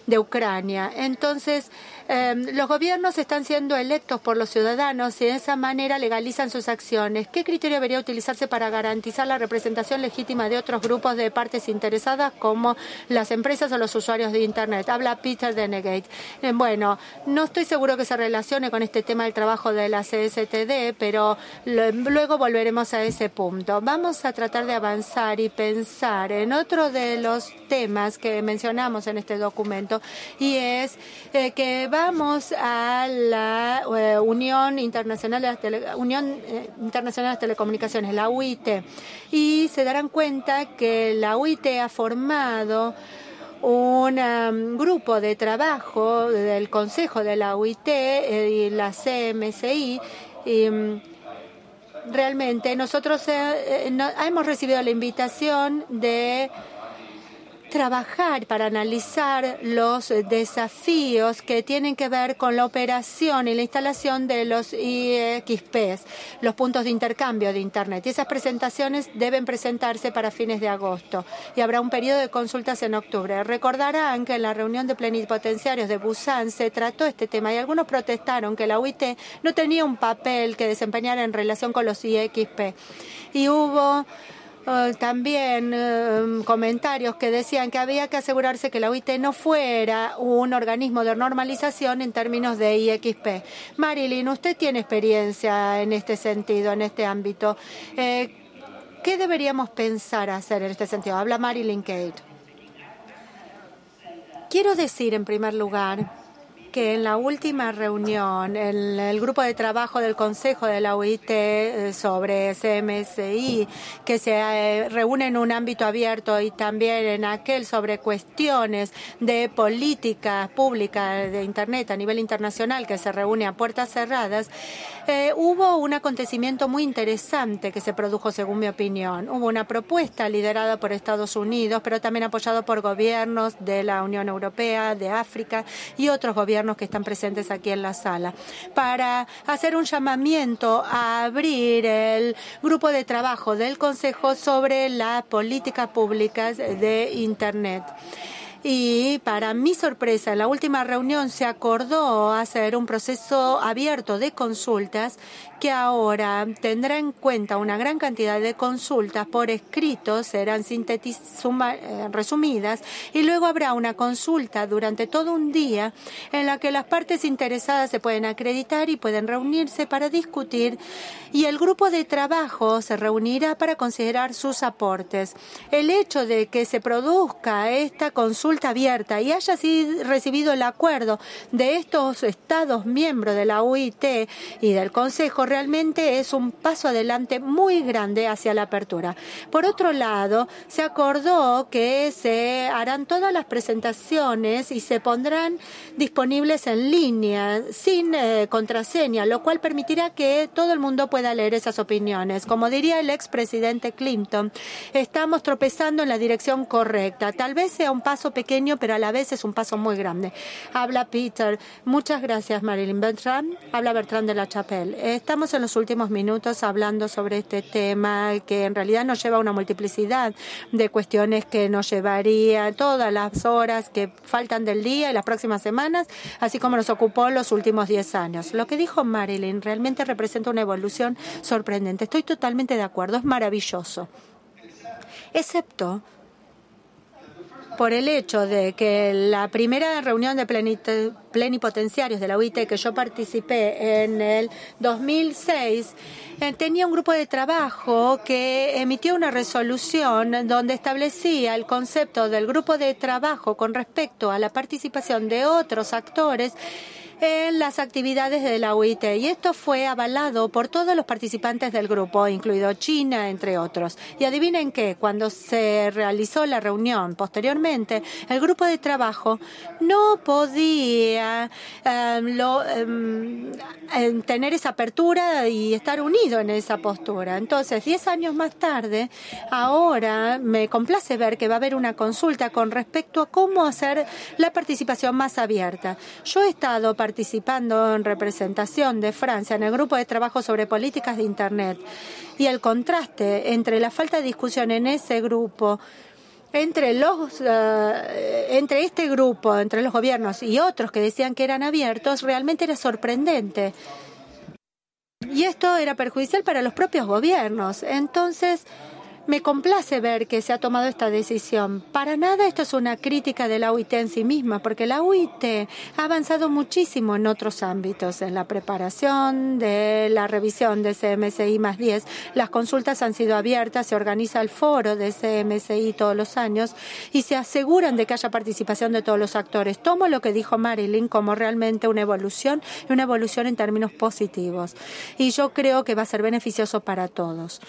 de Ucrania. Entonces, eh, los gobiernos están siendo electos por los ciudadanos y de esa manera legalizan sus acciones. ¿Qué criterio debería utilizarse para garantizar la representación legítima de otros grupos de partes interesadas como las empresas o los usuarios de Internet? Habla Peter Denegate. Eh, bueno, no estoy seguro que se relacione con este tema del trabajo de la C S T D, pero lo, luego volveremos a ese punto. Vamos a tratar de avanzar y pensar en otro de los temas que mencionamos en este documento, y es eh, que vamos a la eh, Unión Internacional de las Tele, Unión eh, Internacional de las Telecomunicaciones, la U I T, y se darán cuenta que la U I T ha formado un um, grupo de trabajo del Consejo de la U I T eh, y la C M C I. Y, um, realmente nosotros eh, eh, no, hemos recibido la invitación de trabajar para analizar los desafíos que tienen que ver con la operación y la instalación de los I X Ps, los puntos de intercambio de Internet. Y esas presentaciones deben presentarse para fines de agosto y habrá un periodo de consultas en octubre. Recordarán que en la reunión de plenipotenciarios de Busan se trató este tema y algunos protestaron que la U I T no tenía un papel que desempeñar en relación con los I X P. Y hubo Uh, también uh, comentarios que decían que había que asegurarse que la U I T no fuera un organismo de normalización en términos de I X P. Marilyn, usted tiene experiencia en este sentido, en este ámbito. Eh, ¿Qué deberíamos pensar hacer en este sentido? Habla Marilyn Kate. Quiero decir, en primer lugar, que en la última reunión, en el grupo de trabajo del Consejo de la U I T sobre C M S I, que se eh, reúne en un ámbito abierto, y también en aquel sobre cuestiones de políticas públicas de Internet a nivel internacional, que se reúne a puertas cerradas, eh, hubo un acontecimiento muy interesante que se produjo, según mi opinión. Hubo una propuesta liderada por Estados Unidos, pero también apoyado por gobiernos de la Unión Europea, de África y otros gobiernos que están presentes aquí en la sala, para hacer un llamamiento a abrir el grupo de trabajo del Consejo sobre las políticas públicas de Internet. Y para mi sorpresa, en la última reunión se acordó hacer un proceso abierto de consultas que ahora tendrá en cuenta una gran cantidad de consultas por escrito, serán resumidas, y luego habrá una consulta durante todo un día en la que las partes interesadas se pueden acreditar y pueden reunirse para discutir, y el grupo de trabajo se reunirá para considerar sus aportes. El hecho de que se produzca esta consulta abierta y haya sido recibido el acuerdo de estos Estados miembros de la U I T y del Consejo realmente es un paso adelante muy grande hacia la apertura. Por otro lado, se acordó que se harán todas las presentaciones y se pondrán disponibles en línea sin eh, contraseña, lo cual permitirá que todo el mundo pueda leer esas opiniones. Como diría el expresidente Clinton, estamos tropezando en la dirección correcta. Tal vez sea un paso pequeño, pero a la vez es un paso muy grande. Habla Peter. Muchas gracias, Marilyn. Bertrand. Habla Bertrand de la Chapelle. Estamos en los últimos minutos hablando sobre este tema que en realidad nos lleva a una multiplicidad de cuestiones que nos llevaría todas las horas que faltan del día y las próximas semanas, así como nos ocupó los últimos diez años. Lo que dijo Marilyn realmente representa una evolución sorprendente. Estoy totalmente de acuerdo. Es maravilloso. Excepto por el hecho de que la primera reunión de plenipotenciarios de la U I T que yo participé en el dos mil seis eh, tenía un grupo de trabajo que emitió una resolución donde establecía el concepto del grupo de trabajo con respecto a la participación de otros actores en las actividades de la U I T, y esto fue avalado por todos los participantes del grupo, incluido China, entre otros. Y adivinen qué, cuando se realizó la reunión posteriormente, el grupo de trabajo no podía eh, lo, eh, tener esa apertura y estar unido en esa postura. Entonces, diez años más tarde, ahora me complace ver que va a haber una consulta con respecto a cómo hacer la participación más abierta. Yo he estado participando participando en representación de Francia en el grupo de trabajo sobre políticas de Internet, y el contraste entre la falta de discusión en ese grupo entre los uh, entre este grupo, entre los gobiernos y otros que decían que eran abiertos, realmente era sorprendente. Y esto era perjudicial para los propios gobiernos. Entonces, me complace ver que se ha tomado esta decisión. Para nada esto es una crítica de la O I T en sí misma, porque la O I T ha avanzado muchísimo en otros ámbitos, en la preparación de la revisión de C M S I más diez. Las consultas han sido abiertas, se organiza el foro de C M S I todos los años y se aseguran de que haya participación de todos los actores. Tomo lo que dijo Marilyn como realmente una evolución, una evolución en términos positivos. Y yo creo que va a ser beneficioso para todos.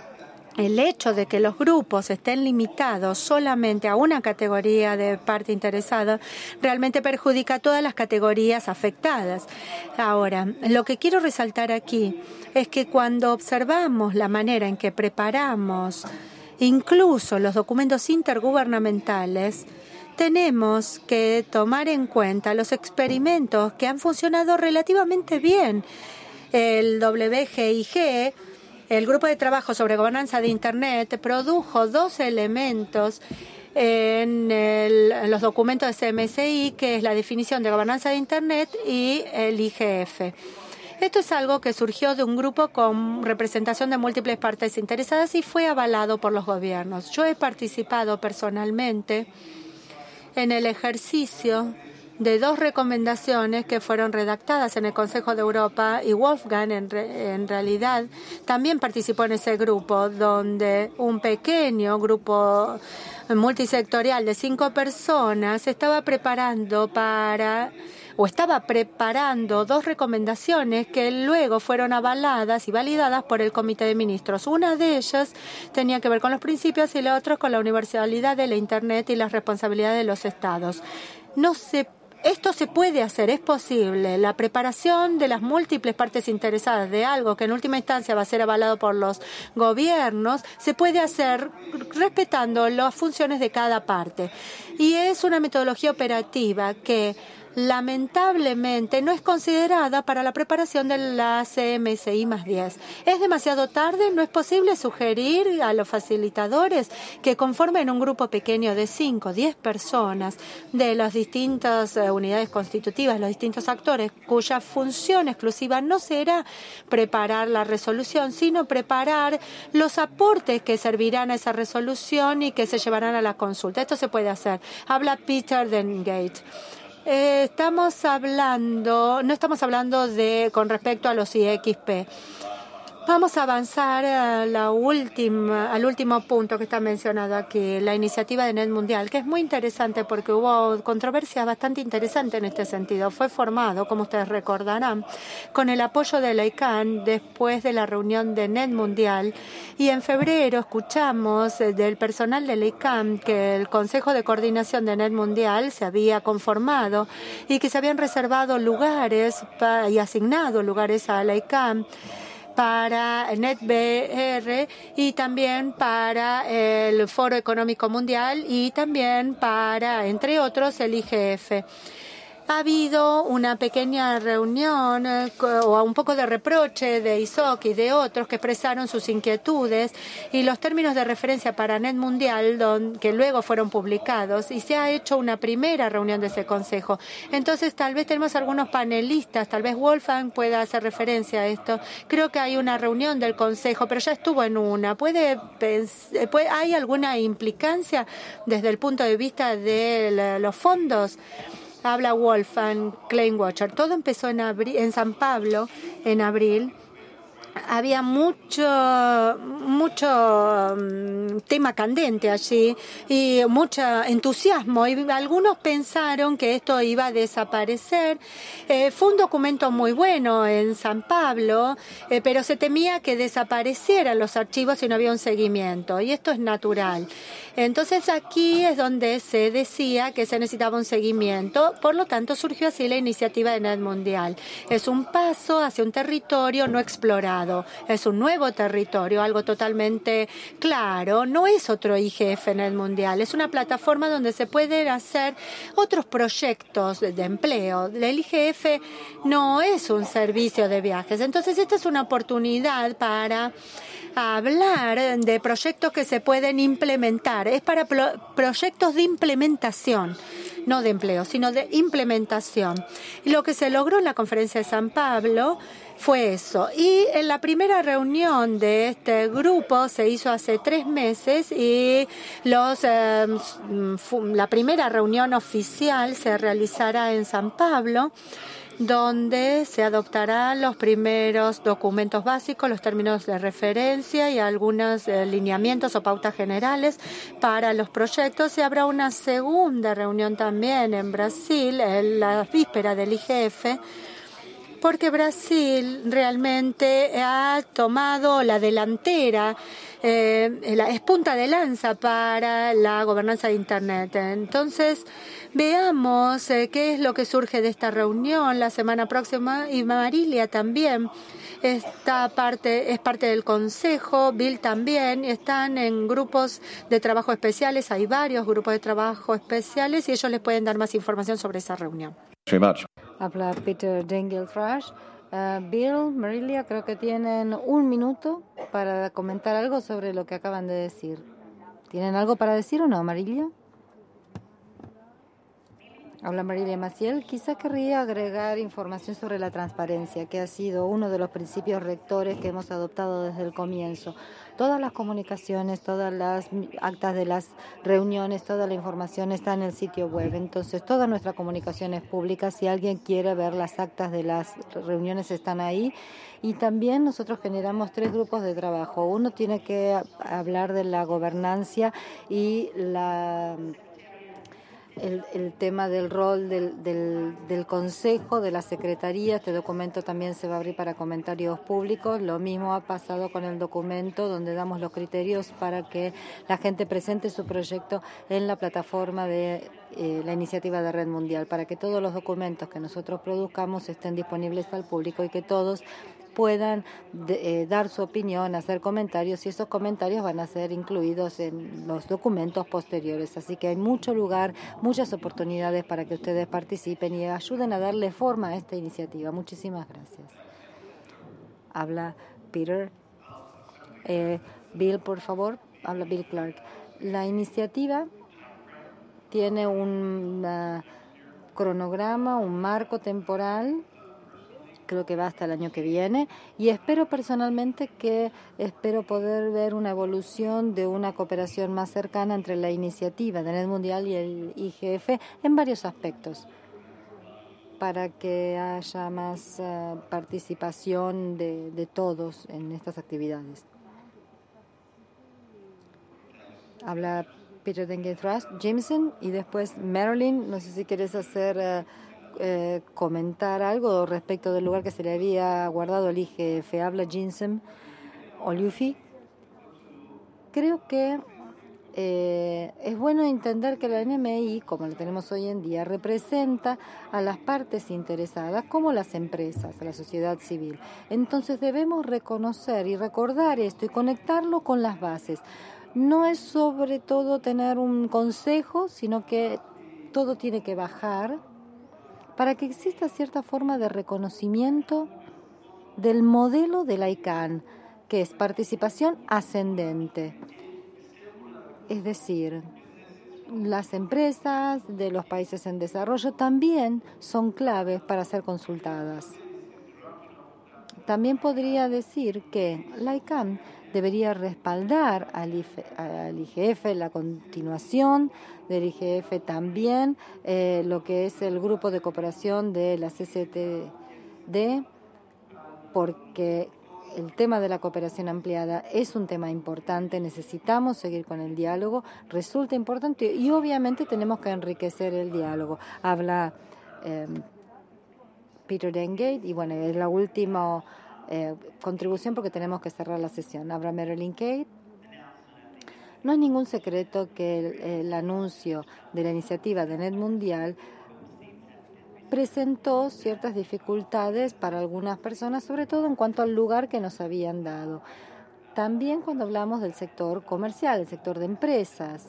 El hecho de que los grupos estén limitados solamente a una categoría de parte interesada realmente perjudica a todas las categorías afectadas. Ahora, lo que quiero resaltar aquí es que cuando observamos la manera en que preparamos incluso los documentos intergubernamentales, tenemos que tomar en cuenta los experimentos que han funcionado relativamente bien. El W G I G, el Grupo de Trabajo sobre Gobernanza de Internet, produjo dos elementos en, el, en los documentos de C M S I, que es la definición de gobernanza de Internet y el I G F. Esto es algo que surgió de un grupo con representación de múltiples partes interesadas y fue avalado por los gobiernos. Yo he participado personalmente en el ejercicio de dos recomendaciones que fueron redactadas en el Consejo de Europa, y Wolfgang en, re, en realidad también participó en ese grupo, donde un pequeño grupo multisectorial de cinco personas estaba preparando para o estaba preparando dos recomendaciones que luego fueron avaladas y validadas por el Comité de Ministros. Una de ellas tenía que ver con los principios y la otra con la universalidad de la Internet y las responsabilidades de los estados. No se Esto se puede hacer, es posible. La preparación de las múltiples partes interesadas de algo que en última instancia va a ser avalado por los gobiernos se puede hacer respetando las funciones de cada parte. Y es una metodología operativa que lamentablemente no es considerada para la preparación de la C M S I más diez. Es demasiado tarde, no es posible sugerir a los facilitadores que conformen un grupo pequeño de cinco o diez personas de las distintas uh, unidades constitutivas, los distintos actores, cuya función exclusiva no será preparar la resolución, sino preparar los aportes que servirán a esa resolución y que se llevarán a la consulta. Esto se puede hacer. Habla Peter Dengate. Eh, estamos hablando, no estamos hablando de con respecto a los I X P. Vamos a avanzar a la última, al último punto que está mencionado aquí, la iniciativa de Net Mundial, que es muy interesante porque hubo controversias bastante interesantes en este sentido. Fue formado, como ustedes recordarán, con el apoyo de la I C A N después de la reunión de Net Mundial, y en febrero escuchamos del personal de la I C A N que el Consejo de Coordinación de Net Mundial se había conformado y que se habían reservado lugares pa, y asignado lugares a la I C A N para NetBR y también para el Foro Económico Mundial y también para, entre otros, el I G F. Ha habido una pequeña reunión eh, o un poco de reproche de I S O C y de otros que expresaron sus inquietudes y los términos de referencia para Net Mundial, don, que luego fueron publicados, y se ha hecho una primera reunión de ese consejo. Entonces, tal vez tenemos algunos panelistas, tal vez Wolfgang pueda hacer referencia a esto. Creo que hay una reunión del consejo, pero ya estuvo en una. ¿Puede, puede ¿Hay alguna implicancia desde el punto de vista de la, los fondos? Habla Wolfgang Kleinwacher. Todo empezó en, abril, en San Pablo en abril. Había mucho mucho um, tema candente allí y mucho entusiasmo, y algunos pensaron que esto iba a desaparecer. Eh, fue un documento muy bueno en San Pablo, eh, pero se temía que desaparecieran los archivos si no había un seguimiento, y esto es natural. Entonces aquí es donde se decía que se necesitaba un seguimiento, por lo tanto surgió así la iniciativa de Net Mundial. Es un paso hacia un territorio no explorado. privado. Es un nuevo territorio, algo totalmente claro. No es otro I G F Net Mundial, es una plataforma donde se pueden hacer otros proyectos de empleo. El I G F no es un servicio de viajes. Entonces, esta es una oportunidad para hablar de proyectos que se pueden implementar. Es para pro- proyectos de implementación, no de empleo, sino de implementación. Y lo que se logró en la conferencia de San Pablo fue eso. Y en la primera reunión de este grupo se hizo hace tres meses y los eh, la primera reunión oficial se realizará en San Pablo, donde se adoptarán los primeros documentos básicos, los términos de referencia y algunos eh, lineamientos o pautas generales para los proyectos. Y habrá una segunda reunión también en Brasil, en la víspera del I G F, porque Brasil realmente ha tomado la delantera, eh, la, es punta de lanza para la gobernanza de Internet. Entonces, veamos eh, qué es lo que surge de esta reunión la semana próxima. Y Marilia también está parte, es parte del consejo, Bill también, están en grupos de trabajo especiales, hay varios grupos de trabajo especiales y ellos les pueden dar más información sobre esa reunión. Very much. Habla Peter Dingle-Thrash. Uh, Bill, Marilia, creo que tienen un minuto para comentar algo sobre lo que acaban de decir. ¿Tienen algo para decir o no, Marilia? Habla Marilia Maciel. Quizá querría agregar información sobre la transparencia, que ha sido uno de los principios rectores que hemos adoptado desde el comienzo. Todas las comunicaciones, todas las actas de las reuniones, toda la información está en el sitio web. Entonces, toda nuestra comunicación es pública. Si alguien quiere ver las actas de las reuniones, están ahí. Y también nosotros generamos tres grupos de trabajo. Uno tiene que hablar de la gobernanza y la... El, el tema del rol del, del, del Consejo, de la Secretaría. Este documento también se va a abrir para comentarios públicos. Lo mismo ha pasado con el documento donde damos los criterios para que la gente presente su proyecto en la plataforma de eh, la iniciativa de Red Mundial, para que todos los documentos que nosotros produzcamos estén disponibles al público y que todos puedan de, eh, dar su opinión, hacer comentarios, y esos comentarios van a ser incluidos en los documentos posteriores. Así que hay mucho lugar, muchas oportunidades para que ustedes participen y ayuden a darle forma a esta iniciativa. Muchísimas gracias. Habla Peter. Eh, Bill, por favor. Habla Bill Clark. La iniciativa tiene un uh, cronograma, un marco temporal. Creo que va hasta el año que viene, y espero personalmente que espero poder ver una evolución de una cooperación más cercana entre la iniciativa de Net Mundial y el I G F en varios aspectos, para que haya más uh, participación de, de todos en estas actividades. Habla Peter Dingle-Thrash, Jameson, y después Marilyn. No sé si quieres hacer... Uh, Eh, comentar algo respecto del lugar que se le había guardado al I G F. Habla Jinsem Olufi. Creo que eh, es bueno entender que la N M I, como lo tenemos hoy en día, representa a las partes interesadas como las empresas, a la sociedad civil. Entonces debemos reconocer y recordar esto y conectarlo con las bases. No es sobre todo tener un consejo, sino que todo tiene que bajar para que exista cierta forma de reconocimiento del modelo de la I C A N, que es participación ascendente. Es decir, las empresas de los países en desarrollo también son claves para ser consultadas. También podría decir que la I C A N debería respaldar al, I F, al I G F, la continuación del I G F también, eh, lo que es el grupo de cooperación de la C C T D, porque el tema de la cooperación ampliada es un tema importante, necesitamos seguir con el diálogo, resulta importante y obviamente tenemos que enriquecer el diálogo. Habla eh, Peter Dengate y bueno, es la última eh, contribución porque tenemos que cerrar la sesión. Habla Marilyn Kate. No es ningún secreto que el, el anuncio de la iniciativa de Net Mundial presentó ciertas dificultades para algunas personas, sobre todo en cuanto al lugar que nos habían dado. También cuando hablamos del sector comercial, el sector de empresas,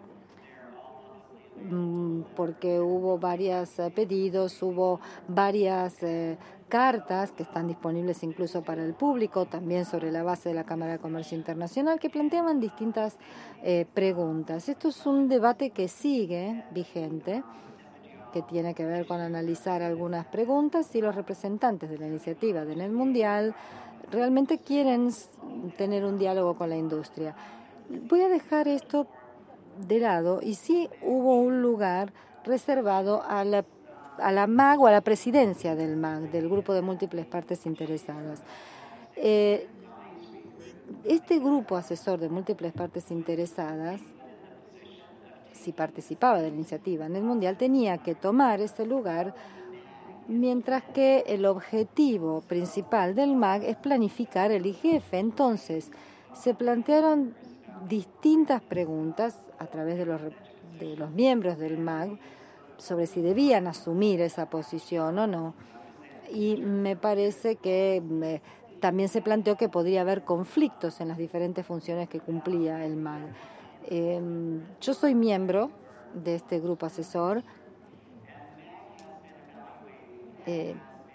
porque hubo varios pedidos, hubo varias eh, cartas que están disponibles incluso para el público, también sobre la base de la Cámara de Comercio Internacional, que planteaban distintas eh, preguntas. Esto es un debate que sigue vigente, que tiene que ver con analizar algunas preguntas y los representantes de la iniciativa de Net Mundial realmente quieren tener un diálogo con la industria. Voy a dejar esto de lado y sí hubo un lugar reservado a la, a la M A G o a la presidencia del M A G, del grupo de múltiples partes interesadas. Eh, este grupo asesor de múltiples partes interesadas, si participaba de la iniciativa en el Mundial, tenía que tomar ese lugar, mientras que el objetivo principal del M A G es planificar el I G F. Entonces, se plantearon distintas preguntas a través de los, de los miembros del M A G sobre si debían asumir esa posición o no. Y me parece que eh, también se planteó que podría haber conflictos en las diferentes funciones que cumplía el M A G. Eh, yo soy miembro de este grupo asesor. Eh,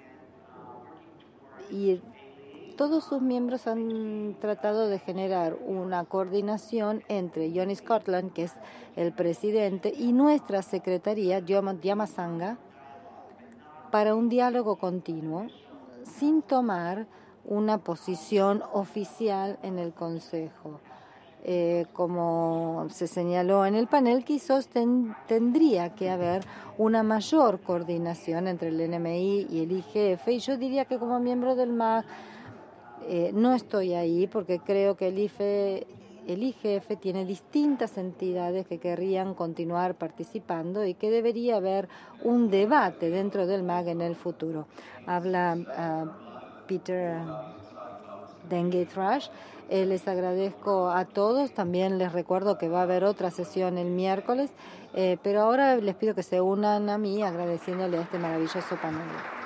y todos sus miembros han tratado de generar una coordinación entre Johnny Scotland, que es el presidente, y nuestra secretaría, Yamasanga, para un diálogo continuo, sin tomar una posición oficial en el Consejo. Eh, como se señaló en el panel, quizás ten, tendría que haber una mayor coordinación entre el N M I y el I G F, y yo diría que como miembro del M A G eh, no estoy ahí porque creo que el, I F E, el I G F tiene distintas entidades que querrían continuar participando y que debería haber un debate dentro del M A G en el futuro. Habla uh, Peter Dengue Thrash. Eh, les agradezco a todos, también les recuerdo que va a haber otra sesión el miércoles, eh, pero ahora les pido que se unan a mí agradeciéndole a este maravilloso panel.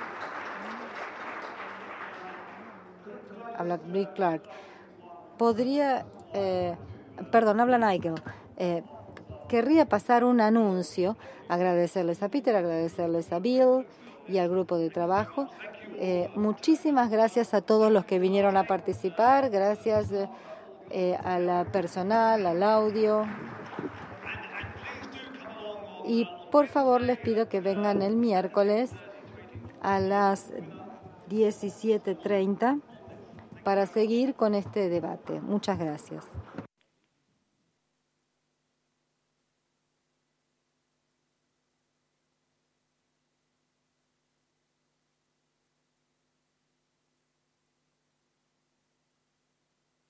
Habla Rick Clark. Podría, eh, perdón, habla Nigel. Eh, querría pasar un anuncio, agradecerles a Peter, agradecerles a Bill y al grupo de trabajo. Eh, muchísimas gracias a todos los que vinieron a participar, gracias eh, a la personal, al audio. Y por favor les pido que vengan el miércoles a las diecisiete treinta para seguir con este debate. Muchas gracias.